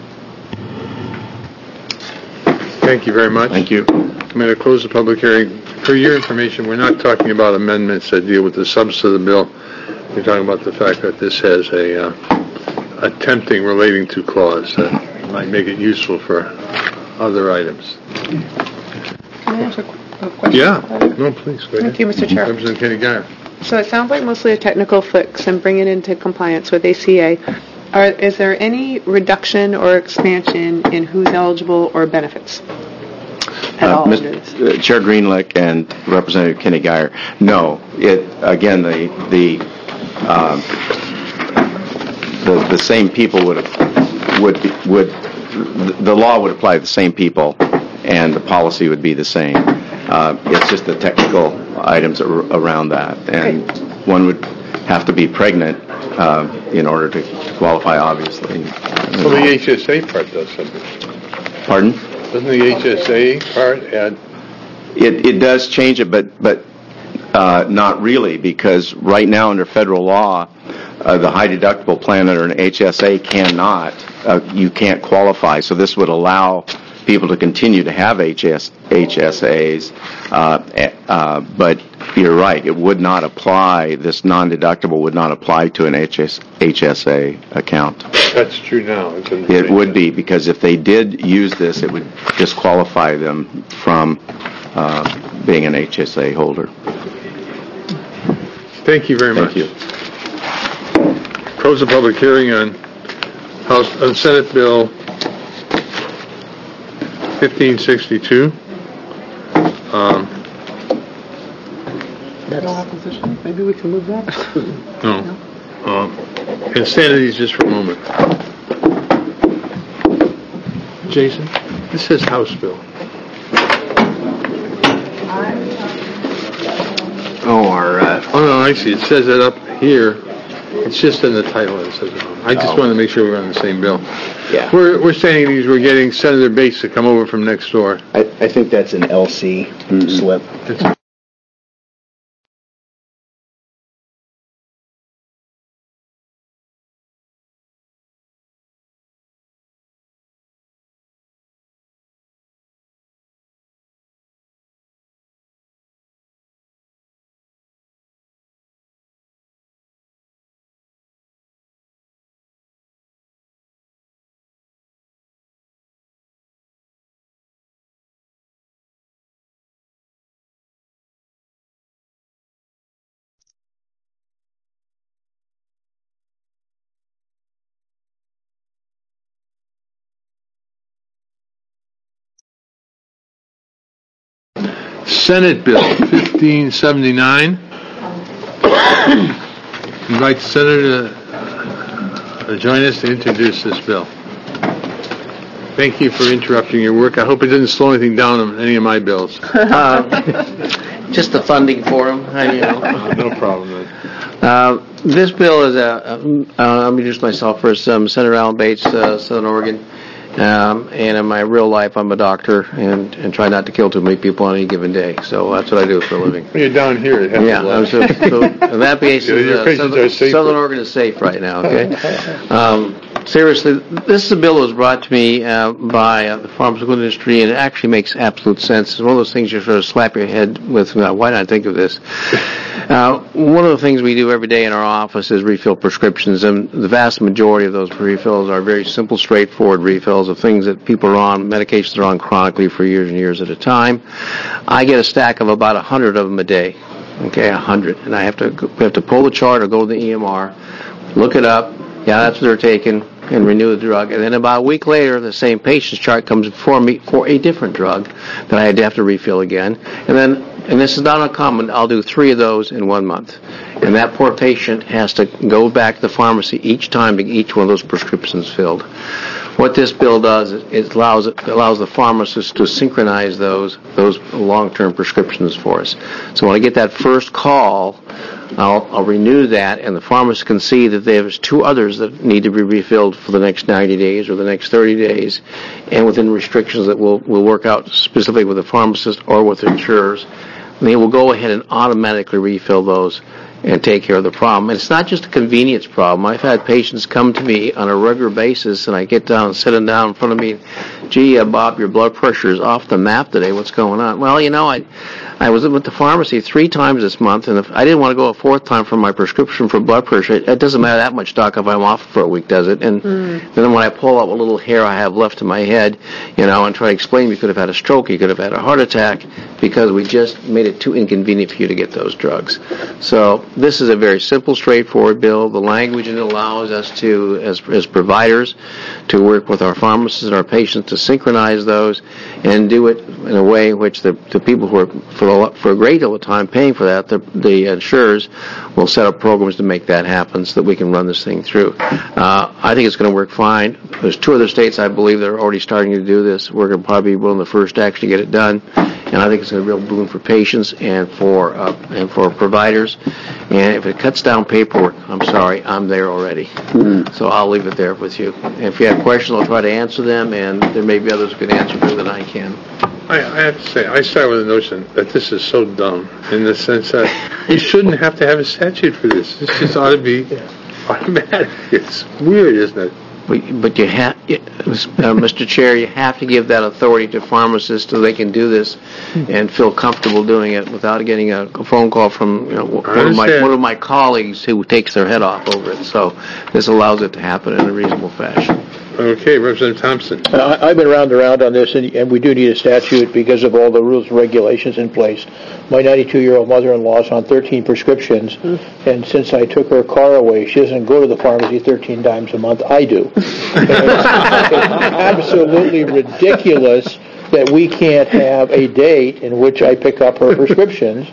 Thank you very much. Thank you. I'm going to close the public hearing. For your information, we're not talking about amendments that deal with the substance of the bill. We're talking about the fact that this has a, uh, a tempting relating to clause that might make it useful for other items. Can I ask a qu- a question? Yeah. No, please, go ahead. Thank you, Mister Chair. Representative Kenny Geyer. So it sounds like mostly a technical fix and bring it into compliance with A C A. Are, is there any reduction or expansion in who's eligible or benefits at Uh, all Mister under this? Uh, Chair Greenlick and Representative Kenny Geyer, no. It again, the the um, the, the same people would would be, would the law would apply to the same people, and the policy would be the same. Uh, it's just the technical items ar- around that, and okay. One would have to be pregnant uh, in order to qualify, obviously. Well, the H S A part does something. Pardon? Doesn't the H S A part add? It it does change it, but but uh, not really, because right now under federal law, uh, the high deductible plan under an H S A cannot, uh, you can't qualify. So this would allow people to continue to have H S, H S As, uh, uh, but you're right, it would not apply, this non-deductible would not apply to an H S, H S A account. That's true now. Isn't it? It would be, because if they did use this, it would disqualify them from uh, being an H S A holder. Thank you very much. Thank you. Close the public hearing on House on Senate Bill fifteen sixty-two. Um, opposition? Maybe we can move that. No. Um, and stand at these just for a moment. Jason, this says House bill. Oh, our, uh, Oh, no, I see. It says it up here. It's just in the title it says it on. I just Oh. wanted to make sure we're on the same bill. yeah. We're, we're saying these, we're getting Senator Bates to come over from next door. I, I think that's an L C slip. Senate Bill fifteen seventy-nine. Invite the Senator to uh, join us to introduce this bill. Thank you for interrupting your work. I hope it didn't slow anything down on any of my bills. Uh, just the funding for them, I, you know. Uh, no problem, man. Uh, this bill is, uh, uh, I'll introduce myself first. I'm Senator Alan Bates, uh, Southern Oregon. Um, and in my real life, I'm a doctor and, and try not to kill too many people on any given day. So that's what I do for a living. You're down here. It Yeah, I'm so, so on that basis, Your- your uh, patients Southern, are safer. Southern Oregon is safe right now, okay? Um, seriously, this is a bill that was brought to me uh, by uh, the pharmaceutical industry, and it actually makes absolute sense. It's one of those things you sort of slap your head with, uh, why did I think of this? Uh, one of the things we do every day in our office is refill prescriptions, and the vast majority of those refills are very simple, straightforward refills of things that people are on, medications they're on chronically for years and years at a time. I get a stack of about a hundred of them a day. Okay, a hundred, and I have to we have to pull the chart or go to the E M R, look it up. Yeah, that's what they're taking, and renew the drug. And then about a week later, the same patient's chart comes before me for a different drug that I had to have to refill again. And then, and this is not uncommon, I'll do three of those in one month. And that poor patient has to go back to the pharmacy each time to get each one of those prescriptions filled. What this bill does is it allows it allows the pharmacist to synchronize those those long-term prescriptions for us. So when I get that first call, I'll, I'll renew that, and the pharmacist can see that there's two others that need to be refilled for the next ninety days or the next thirty days, and within restrictions that we'll, we'll work out specifically with the pharmacist or with insurers. They will go ahead and automatically refill those and take care of the problem. And it's not just a convenience problem. I've had patients come to me on a regular basis, and I get down and sit them down in front of me. Gee, uh, Bob, your blood pressure is off the map today. What's going on? Well, you know, I I was at the pharmacy three times this month, and if I didn't want to go a fourth time for my prescription for blood pressure, it, it doesn't matter that much, Doc, if I'm off for a week, does it? And, Mm. and then when I pull out what little hair I have left in my head, you know, and try to explain, you could have had a stroke, you could have had a heart attack, because we just made it too inconvenient for you to get those drugs. So this is a very simple, straightforward bill. The language it allows us to, as, as providers, to work with our pharmacists and our patients to synchronize those and do it in a way in which the, the people who are, for a, for a great deal of time paying for that, the, the insurers will set up programs to make that happen so that we can run this thing through. Uh, I think it's going to work fine. There's two other states, I believe, that are already starting to do this. We're going to probably be one of the first to actually get it done. And I think it's a real boon for patients and for uh, and for providers. And if it cuts down paperwork, I'm sorry, I'm there already. Mm-hmm. So I'll leave it there with you. And if you have questions, I'll try to answer them, and there may be others who can answer better than I can. I, I have to say, I start with the notion that this is so dumb in the sense that you shouldn't have to have a statute for this. This just ought to be automatic. It's weird, isn't it? But, but you have, uh, Mister Chair, you have to give that authority to pharmacists so they can do this and feel comfortable doing it without getting a, a phone call from you know, one of my one of my colleagues who takes their head off over it. So this allows it to happen in a reasonable fashion. Okay, Representative Thompson. Uh, I've been round and around on this, and, and we do need a statute because of all the rules and regulations in place. My ninety-two-year-old mother-in-law is on thirteen prescriptions, and since I took her car away, she doesn't go to the pharmacy thirteen times a month. I do. And it's, it's absolutely ridiculous that we can't have a date in which I pick up her prescriptions.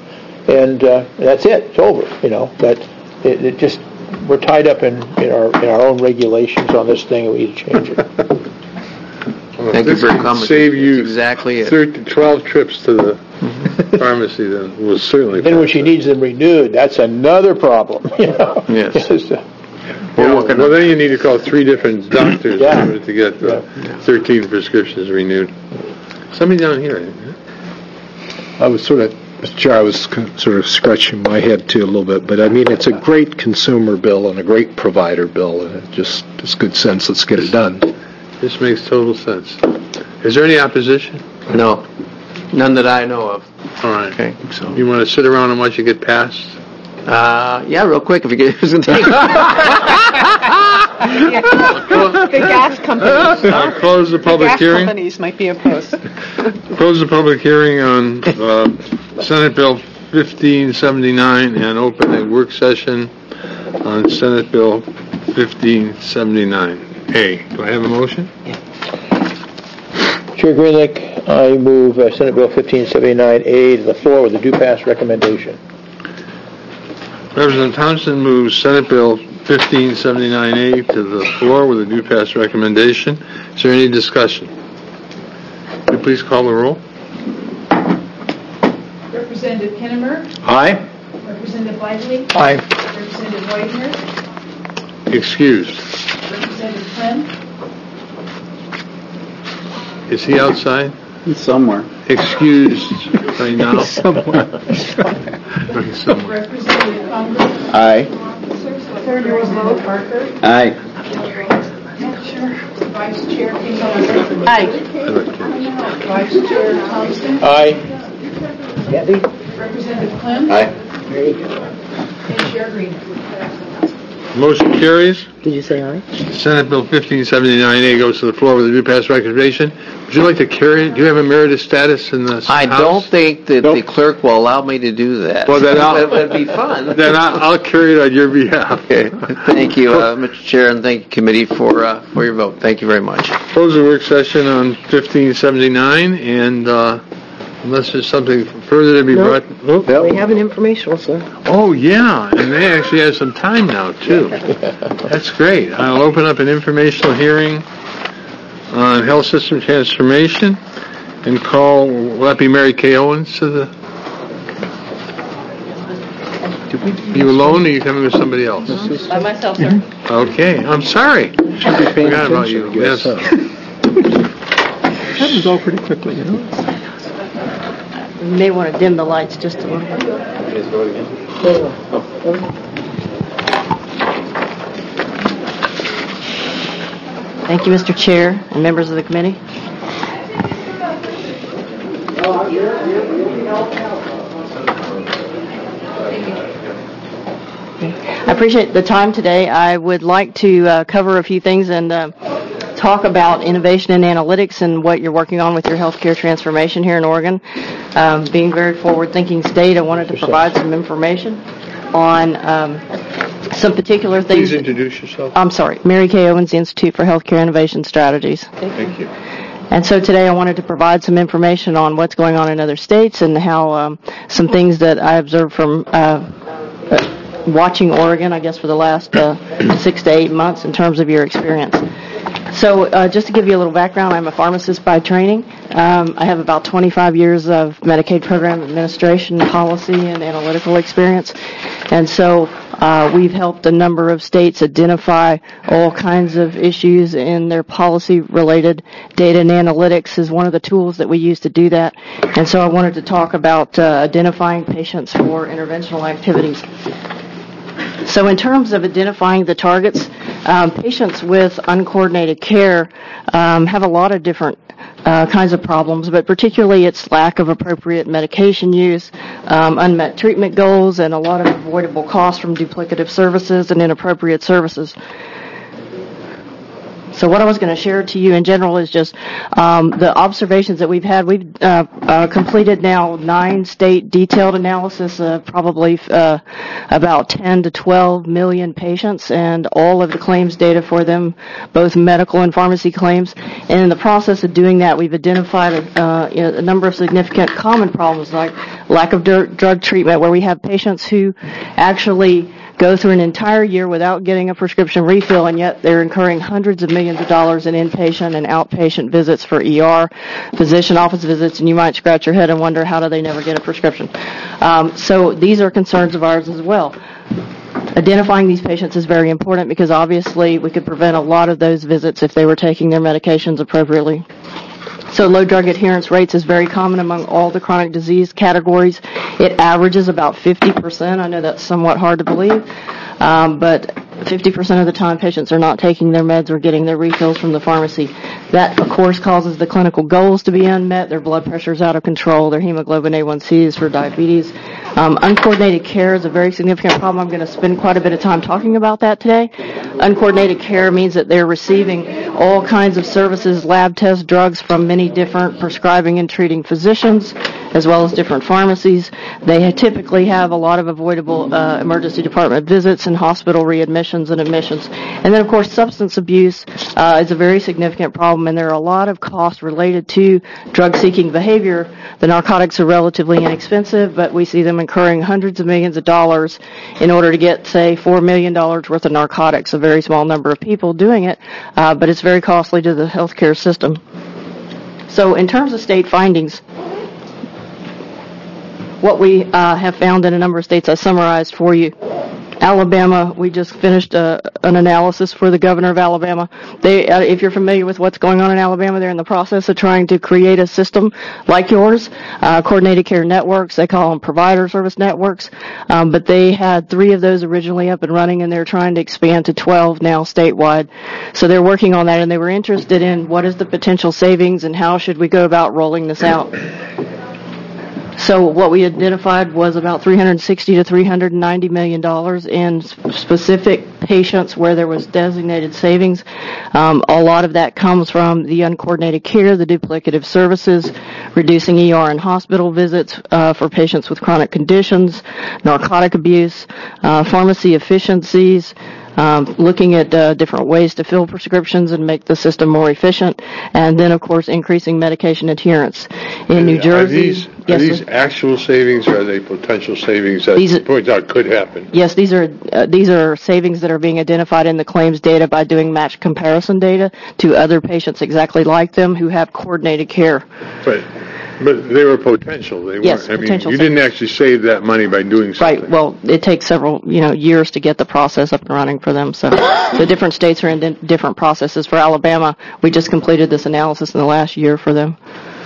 and uh, that's it. It's over, you know. But it, it just we're tied up in, in our in our own regulations on this thing, and we need to change it. Well, Thank you for your comments. Save you That's exactly it. thirty, twelve trips to the pharmacy. Then was certainly. Then when she needs them renewed, that's another problem. You know. Yes. Just, uh, Yeah, well, then you need to call three different doctors Yeah. in order to get uh, thirteen prescriptions renewed. Somebody down here. I think, huh? I was sort of, Mister Chair, I was c- sort of scratching my head too a little bit, but I mean, it's a great consumer bill and a great provider bill, and it just, it's good sense, let's get it done. This makes total sense. Is there any opposition? No, none that I know of. All right. Okay, so. You want to sit around and watch it get passed? Uh, yeah, real quick, if you get, it's going to take. The gas companies. I'll close the public gas hearing. companies might be opposed. Close the public hearing on uh, Senate Bill fifteen seventy-nine and open a work session on Senate Bill fifteen seventy-nine A. Do I have a motion? Chair Greenlick, I move uh, Senate Bill fifteen seventy-nine A to the floor with a do pass recommendation. Representative Thompson moves Senate Bill fifteen seventy-nine A to the floor with a do pass recommendation. Is there any discussion? Would you please call the roll? Representative Kinnemer, Aye? Representative Lively, Aye. Representative Whitener, Excused. Representative Clem, Is he outside? Somewhere. Excused right now. Somewhere. Right, somewhere. Representative Congress, Aye. Representative Parker, Aye. Vice Chair Kenny Guyer, Aye. Vice Chair Thompson, Aye. Representative Clem, Aye. and Chair Green. Motion carries. Did you say aye? Senate Bill fifteen seventy-nine A goes to the floor with a do pass recommendation. Would you like to carry it? Do you have emeritus status in the I House? don't think that the clerk will allow me to do that. Well, then I'll- That'd be fun. Then I'll, I'll carry it on your behalf. Okay. Thank you, uh, Mister Chair, and thank you, committee, for uh, for your vote. Thank you very much. Close the work session on fifteen seventy-nine, and uh, unless there's something further to be No. brought. Oh, We have an informational, sir. oh, yeah, and they actually have some time now, too. That's great. I'll open up an informational hearing on health system transformation and call, will that be Mary Kay Owens to the... You alone, or are you coming with somebody else? By myself, sir. Okay, I'm sorry. Forgot about you. Yes. Happens all pretty quickly, you know? You may want to dim the lights just a little bit. Thank you, Mister Chair and members of the committee. I appreciate the time today. I would like to uh, cover a few things and uh, talk about innovation and analytics and what you're working on with your healthcare transformation here in Oregon. Um, being very forward-thinking state, I wanted to provide some information on um, some particular things. Please introduce yourself. I'm sorry, Mary Kay Owens, Institute for Healthcare Innovation Strategies. Thank you. And so today I wanted to provide some information on what's going on in other states and how um, some things that I observed from uh, uh, watching Oregon, I guess, for the last uh, six to eight months in terms of your experience. So uh, just to give you a little background, I'm a pharmacist by training. Um, I have about twenty-five years of Medicaid program administration, policy, and analytical experience. And so uh, we've helped a number of states identify all kinds of issues in their policy-related data, and analytics is one of the tools that we use to do that. And so I wanted to talk about uh, identifying patients for interventional activities. So in terms of identifying the targets, um, patients with uncoordinated care um, have a lot of different uh, kinds of problems, but particularly it's lack of appropriate medication use, um, unmet treatment goals, and a lot of avoidable costs from duplicative services and inappropriate services. So what I was going to share to you in general is just um, the observations that we've had. We've uh, uh, completed now nine state detailed analysis of probably uh, about ten to twelve million patients and all of the claims data for them, both medical and pharmacy claims. And in the process of doing that, we've identified uh, you know, a number of significant common problems like lack of dr- drug treatment, where we have patients who actually go through an entire year without getting a prescription refill, and yet they're incurring hundreds of millions of dollars in inpatient and outpatient visits for E R, physician office visits, and you might scratch your head and wonder how do they never get a prescription. Um, so these are concerns of ours as well. Identifying these patients is very important because obviously we could prevent a lot of those visits if they were taking their medications appropriately. So low drug adherence rates is very common among all the chronic disease categories. It averages about fifty percent. I know that's somewhat hard to believe, um, but fifty percent of the time patients are not taking their meds or getting their refills from the pharmacy. That, of course, causes the clinical goals to be unmet. Their blood pressure is out of control. Their hemoglobin A one C is for diabetes. Um, uncoordinated care is a very significant problem. I'm going to spend quite a bit of time talking about that today. Uncoordinated care means that they're receiving all kinds of services, lab tests, drugs from many different prescribing and treating physicians, as well as different pharmacies. They typically have a lot of avoidable uh, emergency department visits and hospital readmissions and admissions. And then, of course, substance abuse uh, is a very significant problem, and there are a lot of costs related to drug-seeking behavior. The narcotics are relatively inexpensive, but we see them incurring hundreds of millions of dollars in order to get, say, four million dollars worth of narcotics, a very small number of people doing it, uh, but it's very costly to the healthcare system. So in terms of state findings, what we uh, have found in a number of states I summarized for you. Alabama, we just finished uh, an analysis for the governor of Alabama. They, uh, if you're familiar with what's going on in Alabama, they're in the process of trying to create a system like yours, uh, coordinated care networks. They call them provider service networks, um, but they had three of those originally up and running, and they're trying to expand to twelve now statewide. So they're working on that, and they were interested in what is the potential savings and how should we go about rolling this out. So what we identified was about three hundred sixty to three hundred ninety million dollars in specific patients where there was designated savings. Um, a lot of that comes from the uncoordinated care, the duplicative services, reducing E R and hospital visits uh, for patients with chronic conditions, narcotic abuse, uh, pharmacy efficiencies, Um, looking at uh, different ways to fill prescriptions and make the system more efficient, and then, of course, increasing medication adherence. In New Jersey, are these, yes, are these sir? actual savings, or are they potential savings that you point out could happen? Yes, these are uh, these are savings that are being identified in the claims data by doing match comparison data to other patients exactly like them who have coordinated care. But but they were potential. They Yes, weren't. I mean, potential you didn't actually save that money by doing something. Right. Well, it takes several, you know, years to get the process up and running for them. So the different states are in di- different processes. For Alabama, we just completed this analysis in the last year for them.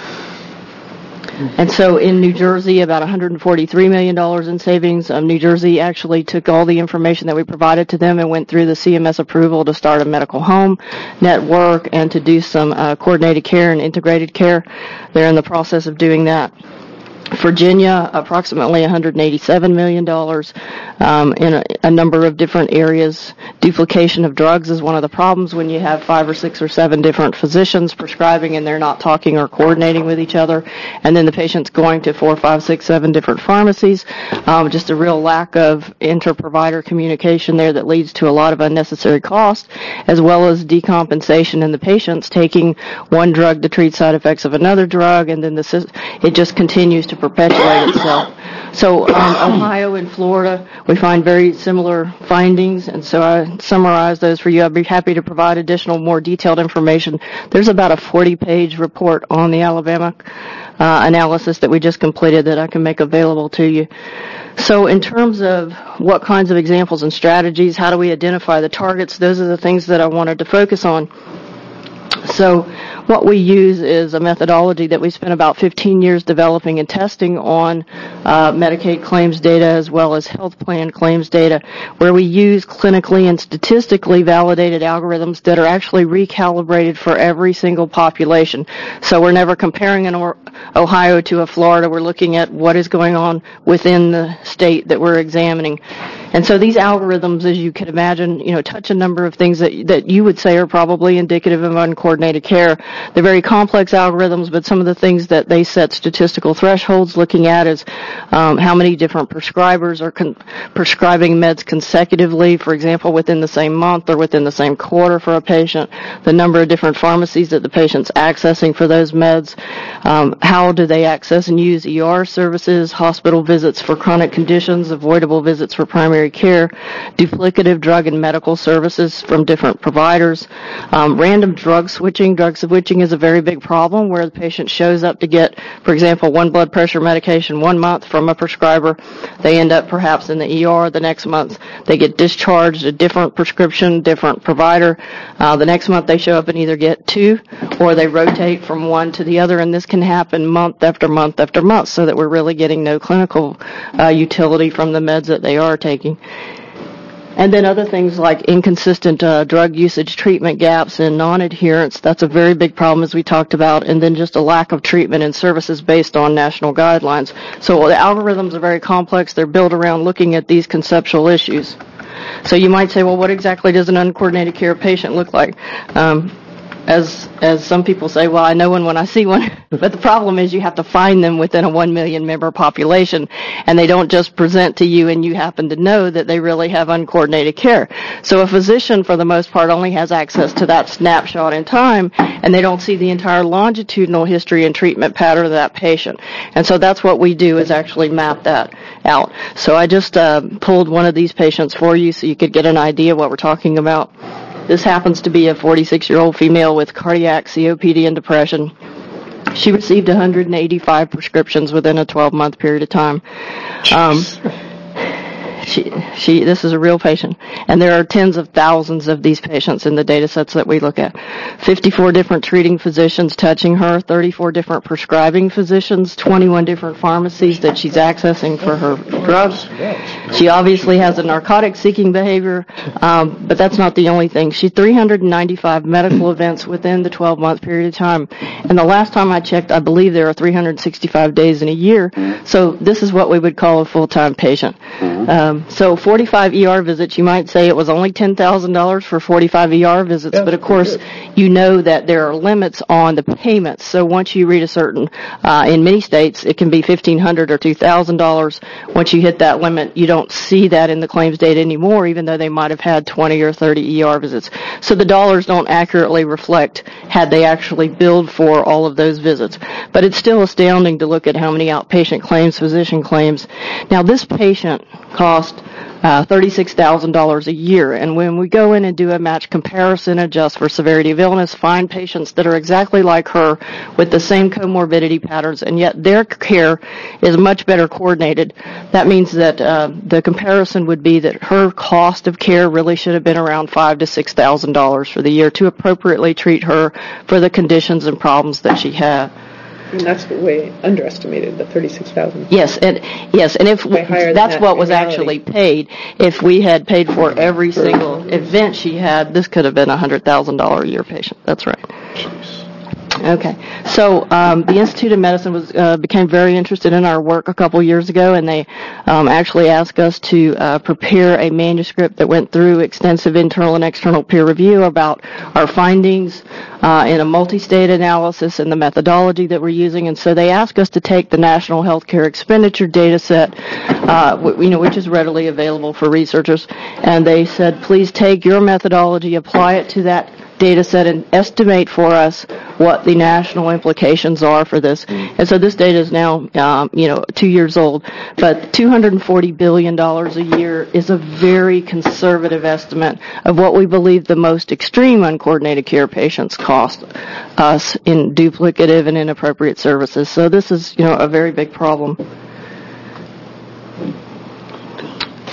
And so in New Jersey, about one hundred forty-three million dollars in savings. Um, New Jersey actually took all the information that we provided to them and went through the C M S approval to start a medical home network and to do some uh, coordinated care and integrated care. They're in the process of doing that. Virginia, approximately one hundred eighty-seven million dollars um, in a, a number of different areas. Duplication of drugs is one of the problems when you have five or six or seven different physicians prescribing and they're not talking or coordinating with each other, and then the patient's going to four, five, six, seven different pharmacies. Um, just a real lack of inter-provider communication there that leads to a lot of unnecessary cost, as well as decompensation in the patients taking one drug to treat side effects of another drug, and then the, it just continues to perpetuate itself. So um, Ohio and Florida, we find very similar findings, and so I summarized those for you. I'd be happy to provide additional, more detailed information. There's about a forty-page report on the Alabama uh, analysis that we just completed that I can make available to you. So in terms of what kinds of examples and strategies, how do we identify the targets, those are the things that I wanted to focus on. So what we use is a methodology that we spent about fifteen years developing and testing on uh, Medicaid claims data as well as health plan claims data, where we use clinically and statistically validated algorithms that are actually recalibrated for every single population. So we're never comparing an or- Ohio to a Florida. We're looking at what is going on within the state that we're examining. And so these algorithms, as you can imagine, you know, touch a number of things that that you would say are probably indicative of uncoordinated care. They're very complex algorithms, but some of the things that they set statistical thresholds looking at is um, how many different prescribers are con- prescribing meds consecutively, for example, within the same month or within the same quarter for a patient, the number of different pharmacies that the patient's accessing for those meds, um, how do they access and use E R services, hospital visits for chronic conditions, avoidable visits for primary care, duplicative drug and medical services from different providers, um, random drug switching. Drug switching is a very big problem where the patient shows up to get, for example, one blood pressure medication one month from a prescriber. They end up perhaps in the E R the next month. They get discharged, a different prescription, different provider. Uh, the next month they show up and either get two or they rotate from one to the other, and this can happen month after month after month so that we're really getting no clinical uh, utility from the meds that they are taking. And then other things like inconsistent uh, drug usage, treatment gaps, and non-adherence. That's a very big problem, as we talked about. And then just a lack of treatment and services based on national guidelines. So the algorithms are very complex. They're built around looking at these conceptual issues. So you might say, well, what exactly does an uncoordinated care patient look like? Um, As as some people say, well, I know one when I see one. But the problem is you have to find them within a one million member population, and they don't just present to you and you happen to know that they really have uncoordinated care. So a physician, for the most part, only has access to that snapshot in time, and they don't see the entire longitudinal history and treatment pattern of that patient. And so that's what we do, is actually map that out. So I just uh, pulled one of these patients for you so you could get an idea of what we're talking about. This happens to be a forty-six-year-old female with cardiac, C O P D, and depression. She received one hundred eighty-five prescriptions within a twelve-month period of time. Um, she, she, this is a real patient, and there are tens of thousands of these patients in the data sets that we look at. fifty-four different treating physicians touching her, thirty-four different prescribing physicians, twenty-one different pharmacies that she's accessing for her drugs. She obviously has a narcotic-seeking behavior, um, but that's not the only thing. She had three hundred ninety-five medical events within the twelve-month period of time, and the last time I checked, I believe there are three hundred sixty-five days in a year, so this is what we would call a full-time patient. Um, so forty-five E R visits, you might say it was only ten thousand dollars for forty-five E R visits, yeah, but of course you know that there are limits on the payments. So once you reach a certain, uh, in many states, it can be fifteen hundred dollars or two thousand dollars. Once you hit that limit, you don't see that in the claims data anymore, even though they might have had twenty or thirty E R visits. So the dollars don't accurately reflect had they actually billed for all of those visits. But it's still astounding to look at how many outpatient claims, physician claims. Now this patient cost uh, thirty-six thousand dollars a year, and when we go in and do a match comparison, adjust for severity of illness, find patients that are exactly like her with the same comorbidity patterns, and yet their care is much better coordinated. That means that uh, the comparison would be that her cost of care really should have been around five to six thousand dollars for the year to appropriately treat her for the conditions and problems that she had. And that's way underestimated, the thirty-six thousand. Yes, and yes, and if that's what was actually paid, if we had paid for every single event she had, this could have been a hundred thousand dollar a year patient. That's right. Okay, so um, the Institute of Medicine was uh, became very interested in our work a couple years ago, and they um, actually asked us to uh, prepare a manuscript that went through extensive internal and external peer review about our findings uh, in a multi-state analysis and the methodology that we're using. And so they asked us to take the National Healthcare Expenditure Data Set, uh, w- you know, which is readily available for researchers, and they said, please take your methodology, apply it to that data set, and estimate for us what the national implications are for this. And so this data is now, um, you know, two years old, but two hundred forty billion dollars a year is a very conservative estimate of what we believe the most extreme uncoordinated care patients cost us in duplicative and inappropriate services. So this is, you know, a very big problem.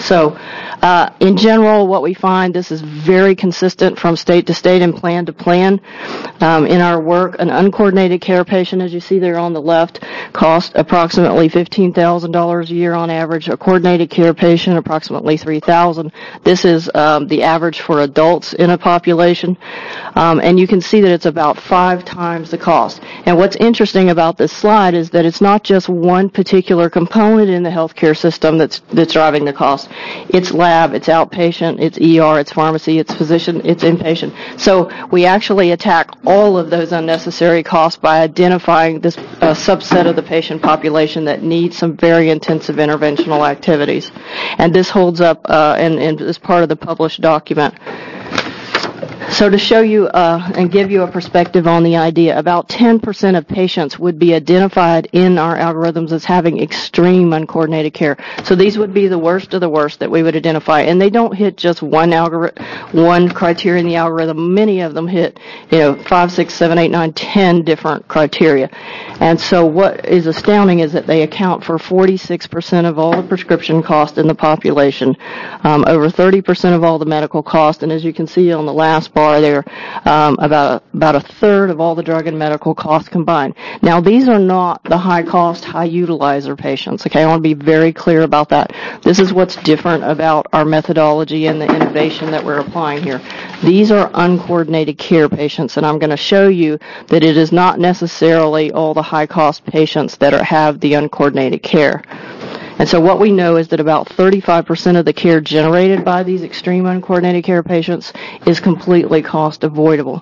So, uh, in general, what we find, this is very consistent from state to state and plan to plan. Um, in our work, an uncoordinated care patient, as you see there on the left, costs approximately fifteen thousand dollars a year on average. A coordinated care patient, approximately three thousand dollars. This is um, the average for adults in a population. Um, and you can see that it's about five times the cost. And what's interesting about this slide is that it's not just one particular component in the healthcare system that's that's driving the cost. It's lab, it's outpatient, it's E R, it's pharmacy, it's physician, it's inpatient. So we actually attack all of those unnecessary costs by identifying this uh, subset of the patient population that needs some very intensive interventional activities. And this holds up uh, and, and is part of the published document. So to show you uh, and give you a perspective on the idea, about ten percent of patients would be identified in our algorithms as having extreme uncoordinated care. So these would be the worst of the worst that we would identify. And they don't hit just one algorithm, one criteria in the algorithm. Many of them hit, you know, five, six, seven, eight, nine, ten different criteria. And so what is astounding is that they account for forty-six percent of all the prescription cost in the population, um, over thirty percent of all the medical cost, and as you can see on the last bar there, um, about a, about a third of all the drug and medical costs combined. Now, these are not the high-cost, high-utilizer patients. Okay, I want to be very clear about that. This is what's different about our methodology and the innovation that we're applying here. These are uncoordinated care patients, and I'm going to show you that it is not necessarily all the high-cost patients that are, have the uncoordinated care. And so what we know is that about thirty-five percent of the care generated by these extreme uncoordinated care patients is completely cost avoidable.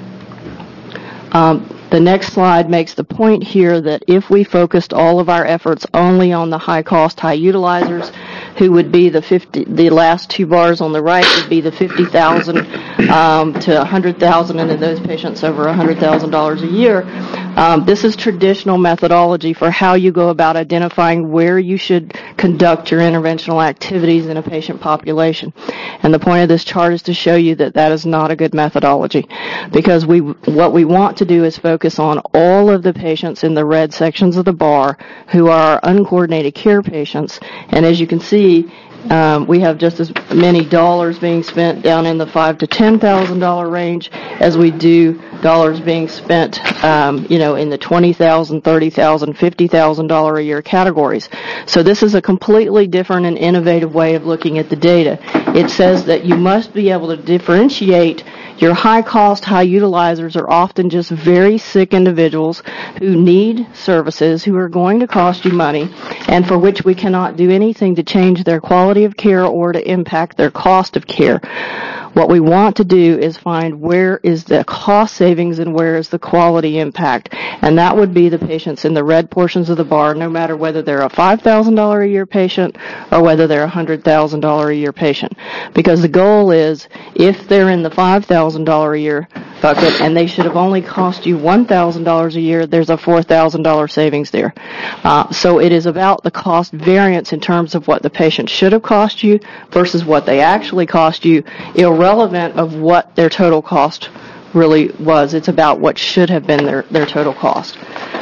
Um, the next slide makes the point here that if we focused all of our efforts only on the high-cost, high-utilizers, who would be the fifty, the last two bars on the right would be the fifty thousand um, to one hundred thousand, and in those patients over one hundred thousand dollars a year. Um, this is traditional methodology for how you go about identifying where you should conduct your interventional activities in a patient population. And the point of this chart is to show you that that is not a good methodology, because we what we want to do is focus on all of the patients in the red sections of the bar who are uncoordinated care patients. And as you can see, Um, we have just as many dollars being spent down in the five to ten thousand dollar range as we do dollars being spent, um, you know, in the twenty thousand, thirty thousand, fifty thousand dollar a year categories. So this is a completely different and innovative way of looking at the data. It says that you must be able to differentiate. Your high-cost, high-utilizers are often just very sick individuals who need services, who are going to cost you money, and for which we cannot do anything to change their quality of care or to impact their cost of care. What we want to do is find where is the cost savings and where is the quality impact. And that would be the patients in the red portions of the bar, no matter whether they're a five thousand dollars a year patient or whether they're a one hundred thousand dollars a year patient. Because the goal is, if they're in the five thousand dollars a year bucket and they should have only cost you one thousand dollars a year, there's a four thousand dollars savings there. Uh, so it is about the cost variance in terms of what the patient should have cost you versus what they actually cost you, irrelevant of what their total cost really was. It's about what should have been their, their total cost.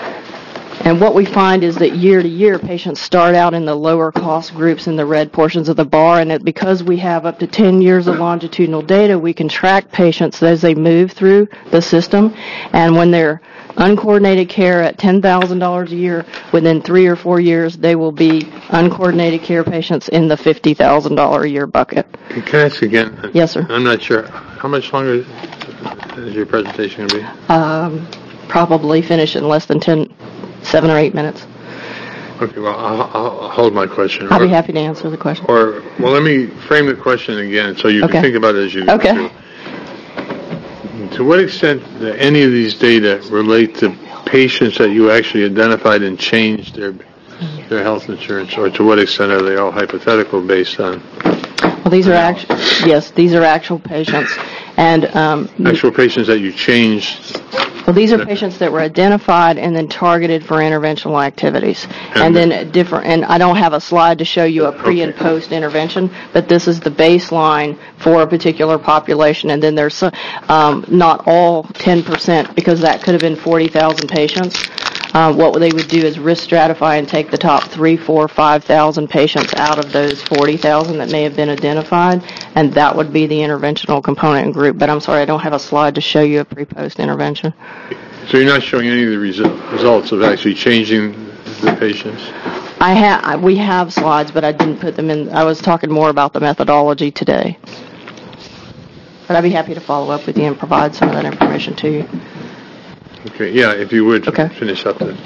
And what we find is that year to year, patients start out in the lower cost groups in the red portions of the bar, and it, because we have up to ten years of longitudinal data, we can track patients as they move through the system. And when they're uncoordinated care at ten thousand dollars a year, within three or four years, they will be uncoordinated care patients in the fifty thousand dollars a year bucket. Can I ask again? Yes, sir. I'm not sure. How much longer is your presentation going to be? Um, probably finish in less than ten, seven or eight minutes. Okay, well, I'll, I'll hold my question. I'll or, be happy to answer the question. Or, well, let me frame the question again so you Okay. can think about it as you go Okay. through. To what extent do any of these data relate to patients that you actually identified and changed their their health insurance, or to what extent are they all hypothetical based on Well, these are actual, yes, these are actual patients. And um, actual patients that you changed? Well, these are patients that were identified and then targeted for interventional activities. And, and then different, and I don't have a slide to show you a pre and post intervention, but this is the baseline for a particular population. And then there's um, not all ten percent, because that could have been forty thousand patients. uh, what they would do is risk stratify and take the top three, four, five thousand patients out of those forty thousand that may have been identified, and that would be the interventional component and group. But I'm sorry, I don't have a slide to show you a pre-post intervention. So you're not showing any of the resu- results of actually changing the patients? I ha- we have slides, but I didn't put them in. I was talking more about the methodology today. But I'd be happy to follow up with you and provide some of that information to you. Okay, yeah, if you would okay. finish up then.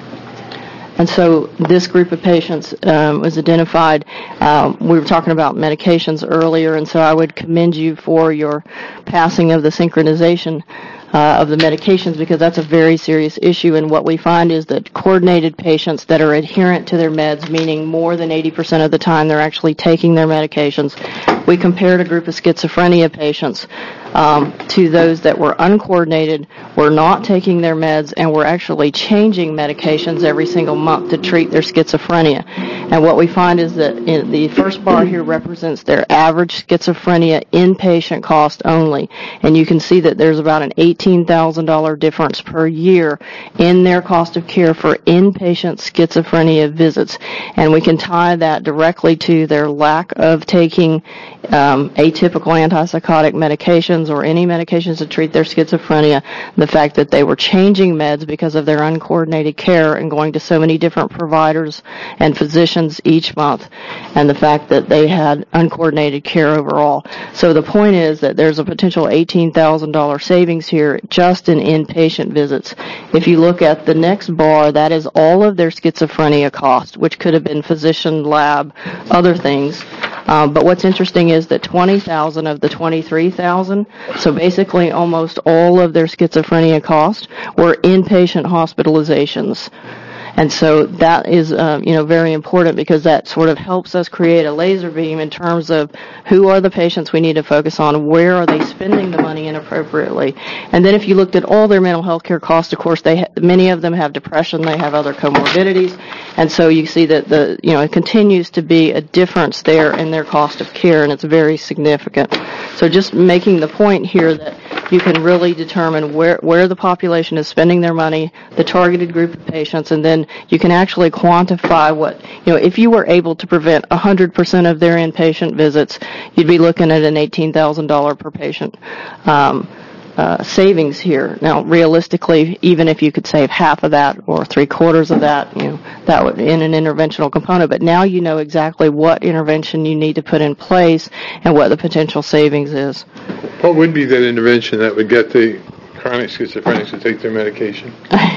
And so this group of patients um, was identified. Um, we were talking about medications earlier, and so I would commend you for your passing of the synchronization Uh, of the medications, because that's a very serious issue. And what we find is that coordinated patients that are adherent to their meds, meaning more than eighty percent of the time they're actually taking their medications. We compared a group of schizophrenia patients um, to those that were uncoordinated, were not taking their meds, and were actually changing medications every single month to treat their schizophrenia. And what we find is that in the first bar here represents their average schizophrenia inpatient cost only. And you can see that there's about an eighteen thousand dollars difference per year in their cost of care for inpatient schizophrenia visits. And we can tie that directly to their lack of taking um, atypical antipsychotic medications or any medications to treat their schizophrenia, the fact that they were changing meds because of their uncoordinated care and going to so many different providers and physicians each month, and the fact that they had uncoordinated care overall. So the point is that there's a potential eighteen thousand dollars savings here just in inpatient visits. If you look at the next bar, that is all of their schizophrenia cost, which could have been physician, lab, other things. Um, but what's interesting is that twenty thousand of the twenty-three thousand, so basically almost all of their schizophrenia cost, were inpatient hospitalizations. And so that is, uh, you know, very important, because that sort of helps us create a laser beam in terms of who are the patients we need to focus on, where are they spending the money inappropriately. And then if you looked at all their mental health care costs, of course, they ha- many of them have depression, they have other comorbidities, and so you see that the, you know, it continues to be a difference there in their cost of care, and it's very significant. So just making the point here that you can really determine where, where the population is spending their money, the targeted group of patients, and then you can actually quantify what, you know, if you were able to prevent one hundred percent of their inpatient visits, you'd be looking at an eighteen thousand dollars per patient um, uh, savings here. Now, realistically, even if you could save half of that or three quarters of that, you know, that would in an interventional component. But now you know exactly what intervention you need to put in place and what the potential savings is. What would be that intervention that would get the chronic schizophrenics to take their medication?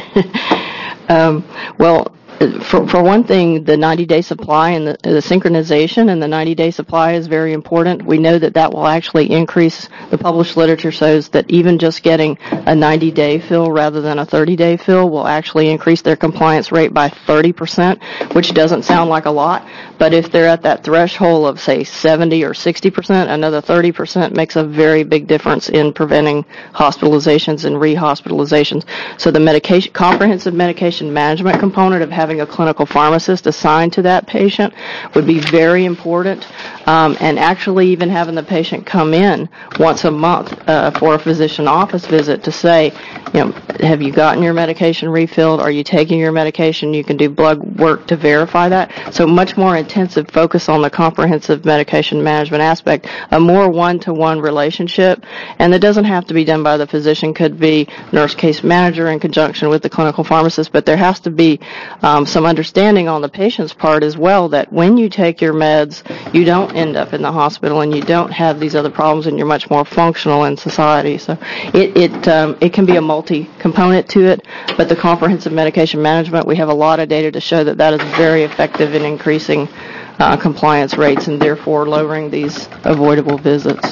um, well, For, for one thing, the ninety-day supply and the, the synchronization and the ninety-day supply is very important. We know that that will actually increase. The published literature shows that even just getting a ninety-day fill rather than a thirty-day fill will actually increase their compliance rate by thirty percent, which doesn't sound like a lot. But if they're at that threshold of, say, seventy or sixty percent, another thirty percent makes a very big difference in preventing hospitalizations and rehospitalizations. So the medication, comprehensive medication management component of having a clinical pharmacist assigned to that patient would be very important. Um, and actually even having the patient come in once a month uh, for a physician office visit to say, you know, have you gotten your medication refilled? Are you taking your medication? You can do blood work to verify that. So much more intensive focus on the comprehensive medication management aspect, a more one-to-one relationship. And that doesn't have to be done by the physician. Could be nurse case manager in conjunction with the clinical pharmacist, but there has to be um, some understanding on the patient's part as well that when you take your meds, you don't end up in the hospital and you don't have these other problems and you're much more functional in society. So it it um, it can be a multi-component to it, but the comprehensive medication management, we have a lot of data to show that that is very effective in increasing uh, compliance rates and therefore lowering these avoidable visits.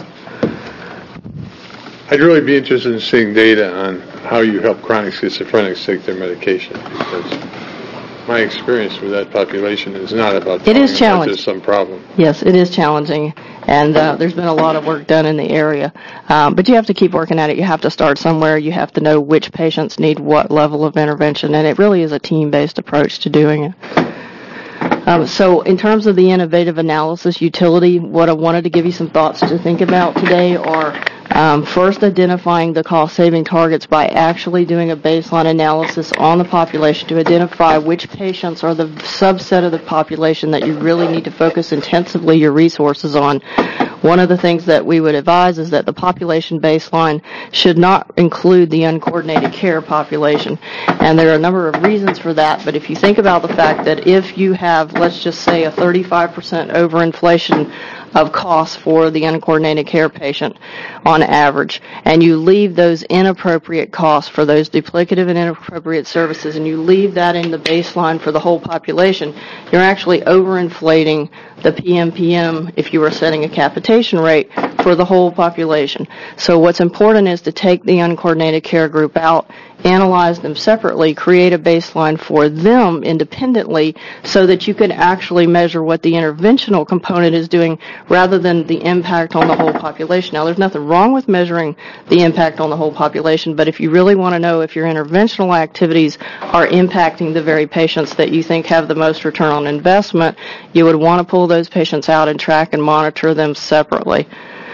I'd really be interested in seeing data on how you help chronic schizophrenics take their medication, because my experience with that population is not about it is challenging. There's some problem. Yes, it is challenging, and uh, there's been a lot of work done in the area. Um, but you have to keep working at it. You have to start somewhere. You have to know which patients need what level of intervention, and it really is a team-based approach to doing it. Um, so in terms of the innovative analysis utility, what I wanted to give you some thoughts to think about today are Um, first, identifying the cost-saving targets by actually doing a baseline analysis on the population to identify which patients are the subset of the population that you really need to focus intensively your resources on. One of the things that we would advise is that the population baseline should not include the uncoordinated care population. And there are a number of reasons for that, but if you think about the fact that if you have, let's just say, a thirty-five percent overinflation of costs for the uncoordinated care patient on average, and you leave those inappropriate costs for those duplicative and inappropriate services, and you leave that in the baseline for the whole population, you're actually overinflating the P M P M if you were setting a capitation rate for the whole population. So what's important is to take the uncoordinated care group out, analyze them separately, create a baseline for them independently so that you can actually measure what the interventional component is doing rather than the impact on the whole population. Now, there's nothing wrong with measuring the impact on the whole population, but if you really want to know if your interventional activities are impacting the very patients that you think have the most return on investment, you would want to pull those patients out and track and monitor them separately.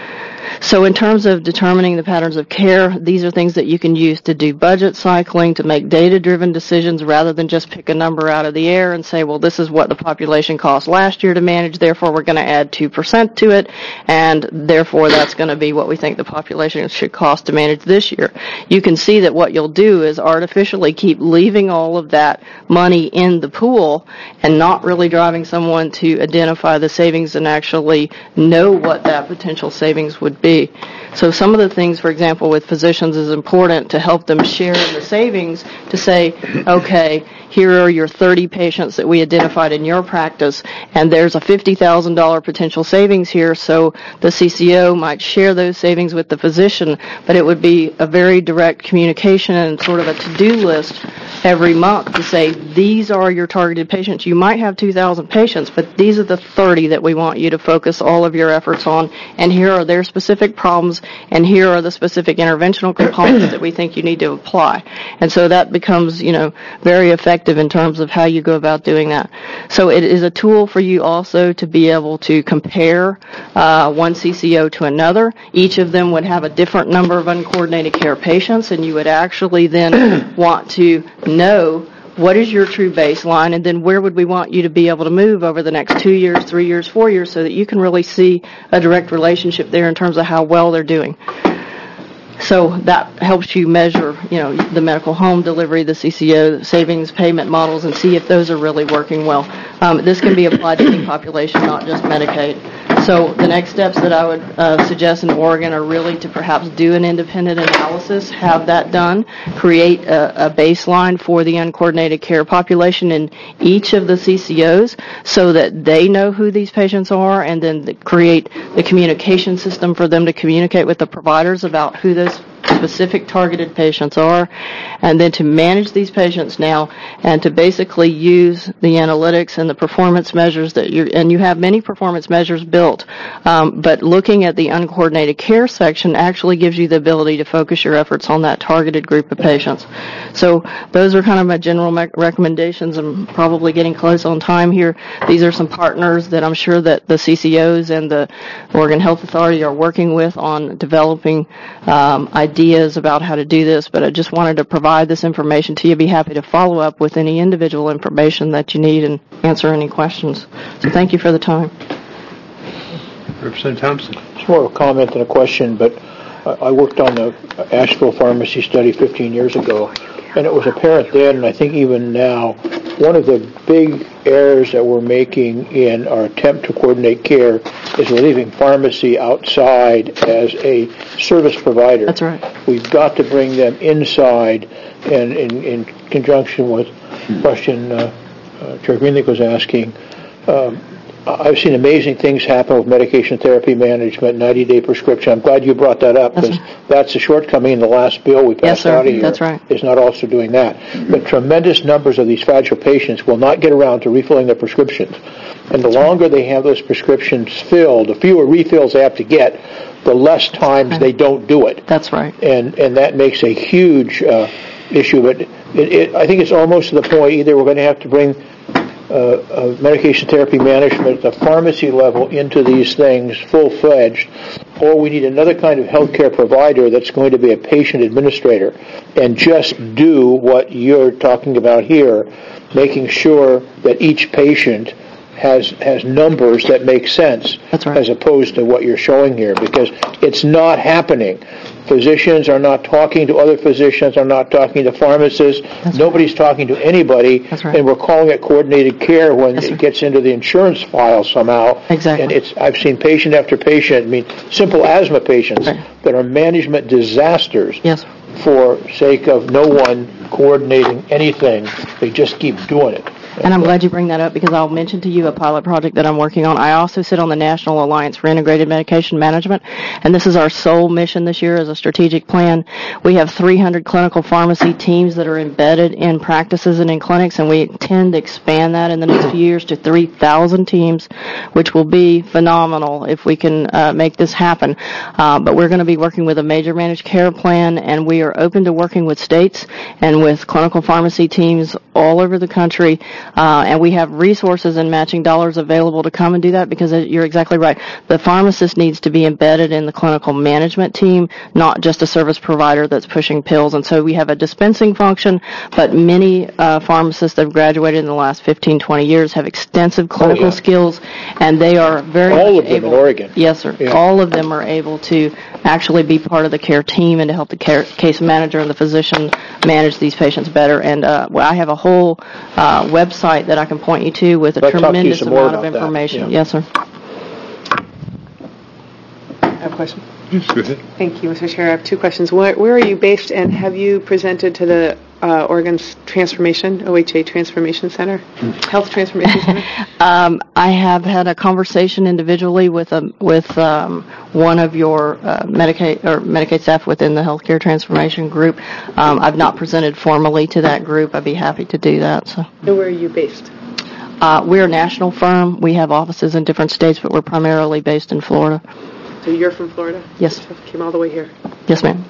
So in terms of determining the patterns of care, these are things that you can use to do budget cycling, to make data-driven decisions rather than just pick a number out of the air and say, well, this is what the population cost last year to manage, therefore we're going to add two percent to it, and therefore that's going to be what we think the population should cost to manage this year. You can see that what you'll do is artificially keep leaving all of that money in the pool and not really driving someone to identify the savings and actually know what that potential savings would be. So some of the things, for example, with physicians is important to help them share in the savings to say, okay, here are your thirty patients that we identified in your practice, and there's a fifty thousand dollars potential savings here, so the C C O might share those savings with the physician, but it would be a very direct communication and sort of a to-do list every month to say, these are your targeted patients. You might have two thousand patients, but these are the thirty that we want you to focus all of your efforts on, and here are their specific problems, and here are the specific interventional components that we think you need to apply. And so that becomes, you know, very effective in terms of how you go about doing that. So it is a tool for you also to be able to compare uh, one C C O to another. Each of them would have a different number of uncoordinated care patients, and you would actually then want to know what is your true baseline, and then where would we want you to be able to move over the next two years, three years, four years, so that you can really see a direct relationship there in terms of how well they're doing. So that helps you measure, you know, the medical home delivery, the C C O savings payment models, and see if those are really working well. Um, this can be applied to any population, not just Medicaid. So the next steps that I would uh, suggest in Oregon are really to perhaps do an independent analysis, have that done, create a, a baseline for the uncoordinated care population in each of the C C Os so that they know who these patients are, and then the, create the communication system for them to communicate with the providers about who those specific targeted patients are, and then to manage these patients now and to basically use the analytics and the performance measures that you and you have many performance measures built, um, but looking at the uncoordinated care section actually gives you the ability to focus your efforts on that targeted group of patients. So those are kind of my general me- recommendations. I'm probably getting close on time here. These are some partners that I'm sure that the C C Os and the Oregon Health Authority are working with on developing um, ideas about how to do this, but I just wanted to provide this information to you. Be happy to follow up with any individual information that you need and answer any questions. So thank you for the time. Representative Thompson. It's more of a comment than a question, but I worked on the Asheville pharmacy study fifteen years ago, and it was apparent then, and I think even now, one of the big errors that we're making in our attempt to coordinate care is we're leaving pharmacy outside as a service provider. That's right. We've got to bring them inside, and in, in conjunction with the question uh, uh, Chair Greenleaf was asking, um, I've seen amazing things happen with medication therapy management, ninety-day prescription. I'm glad you brought that up, because that's, that's a shortcoming in the last bill we passed yes, out of here. That's right. Is not also doing that. Mm-hmm. But tremendous numbers of these fragile patients will not get around to refilling their prescriptions. And the longer they have those prescriptions filled, the fewer refills they have to get, the less times right. they don't do it. That's right. And and that makes a huge uh, issue. But it, it, I think it's almost to the point either we're going to have to bring uh, of medication therapy management at the pharmacy level into these things full-fledged, or we need another kind of healthcare provider that's going to be a patient administrator and just do what you're talking about here, making sure that each patient has has numbers that make sense. That's right. As opposed to what you're showing here, because it's not happening. Physicians are not talking to other physicians, are not talking to pharmacists. That's Nobody's right. talking to anybody. That's right. And we're calling it coordinated care when That's it right. gets into the insurance file somehow. Exactly. And it's I've seen patient after patient, I mean, simple asthma patients Right. that are management disasters Yes. for sake of no one coordinating anything. They just keep doing it. And I'm glad you bring that up because I'll mention to you a pilot project that I'm working on. I also sit on the National Alliance for Integrated Medication Management, and this is our sole mission this year as a strategic plan. We have three hundred clinical pharmacy teams that are embedded in practices and in clinics, and we intend to expand that in the next few years to three thousand teams, which will be phenomenal if we can uh, make this happen. Uh, but we're going to be working with a major managed care plan, and we are open to working with states and with clinical pharmacy teams all over the country. Uh, and we have resources and matching dollars available to come and do that because you're exactly right. The pharmacist needs to be embedded in the clinical management team, not just a service provider that's pushing pills. And so we have a dispensing function, but many uh, pharmacists that have graduated in the last fifteen, twenty years have extensive clinical Oh, yeah. skills, and they are very All much of them able, in Oregon. Yes, sir. Yeah. All of them are able to actually be part of the care team and to help the care, case manager and the physician manage these patients better. And uh, well, I have a whole uh, website that I can point you to with a I'll talk to you tremendous some more amount of about that, information. yeah. Yes, sir. I have a question. Yes, go ahead. Thank you, Mister Chair. I have two questions. Where, where are you based, and have you presented to the uh, Oregon Transformation, O H A Transformation Center, Health Transformation Center? Um, I have had a conversation individually with a, with um, one of your uh, Medicaid or Medicaid staff within the Healthcare Transformation Group. Um, I've not presented formally to that group. I'd be happy to do that. So. And where are you based? Uh, we're a national firm. We have offices in different states, but we're primarily based in Florida. So you're from Florida? Yes. Came all the way here. Yes, ma'am.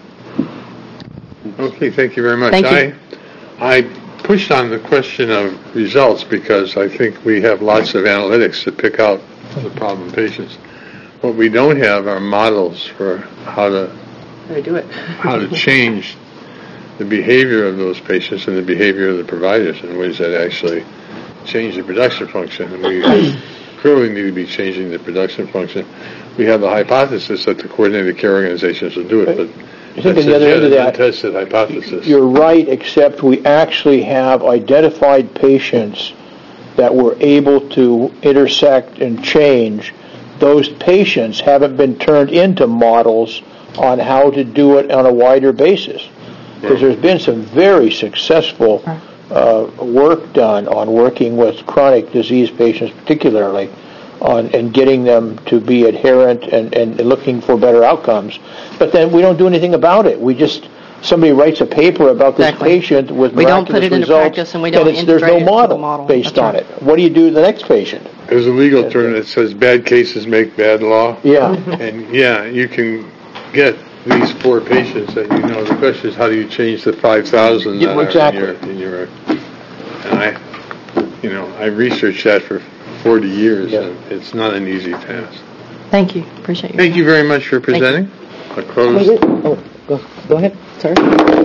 Okay, thank you very much. Thank you. I, I pushed on the question of results because I think we have lots of analytics to pick out the problem patients. What we don't have are models for how to How to do it. how to change the behavior of those patients and the behavior of the providers in ways that actually change the production function. And we clearly need to be changing the production function. We have the hypothesis that the coordinated care organizations will do it, but I think on the other end of that, untested hypothesis. you're right, except we actually have identified patients that we're able to intersect and change. Those patients haven't been turned into models on how to do it on a wider basis. Because there's been some very successful uh, work done on working with chronic disease patients particularly, on and getting them to be adherent and, and looking for better outcomes. But then we don't do anything about it. We just, somebody writes a paper about this Exactly. patient with We don't miraculous put it into results, practice and we don't it's, there's integrate no it into the model, model. based That's on right. it. What do you do to the next patient? There's a legal term that says bad cases make bad law. Yeah. And yeah, you can get these four patients that you know. The question is, how do you change the five thousand Yeah, that exactly. are in your, in your, and I, you know, I researched that for forty years, Yeah. and it's not an easy task. Thank you. Appreciate you. Thank you very much for presenting. I close, Oh, go, go ahead. Sorry.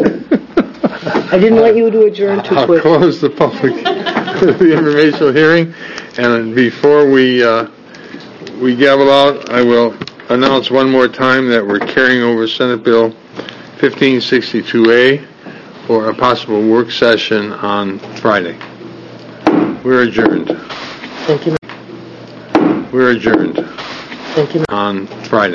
I didn't want you to adjourn too I'll quick. close the public, the informational hearing, and before we, uh, we gavel out, I will announce one more time that we're carrying over Senate Bill fifteen sixty-two A for a possible work session on Friday. We're adjourned. Thank you. We're adjourned Thank you. on Friday.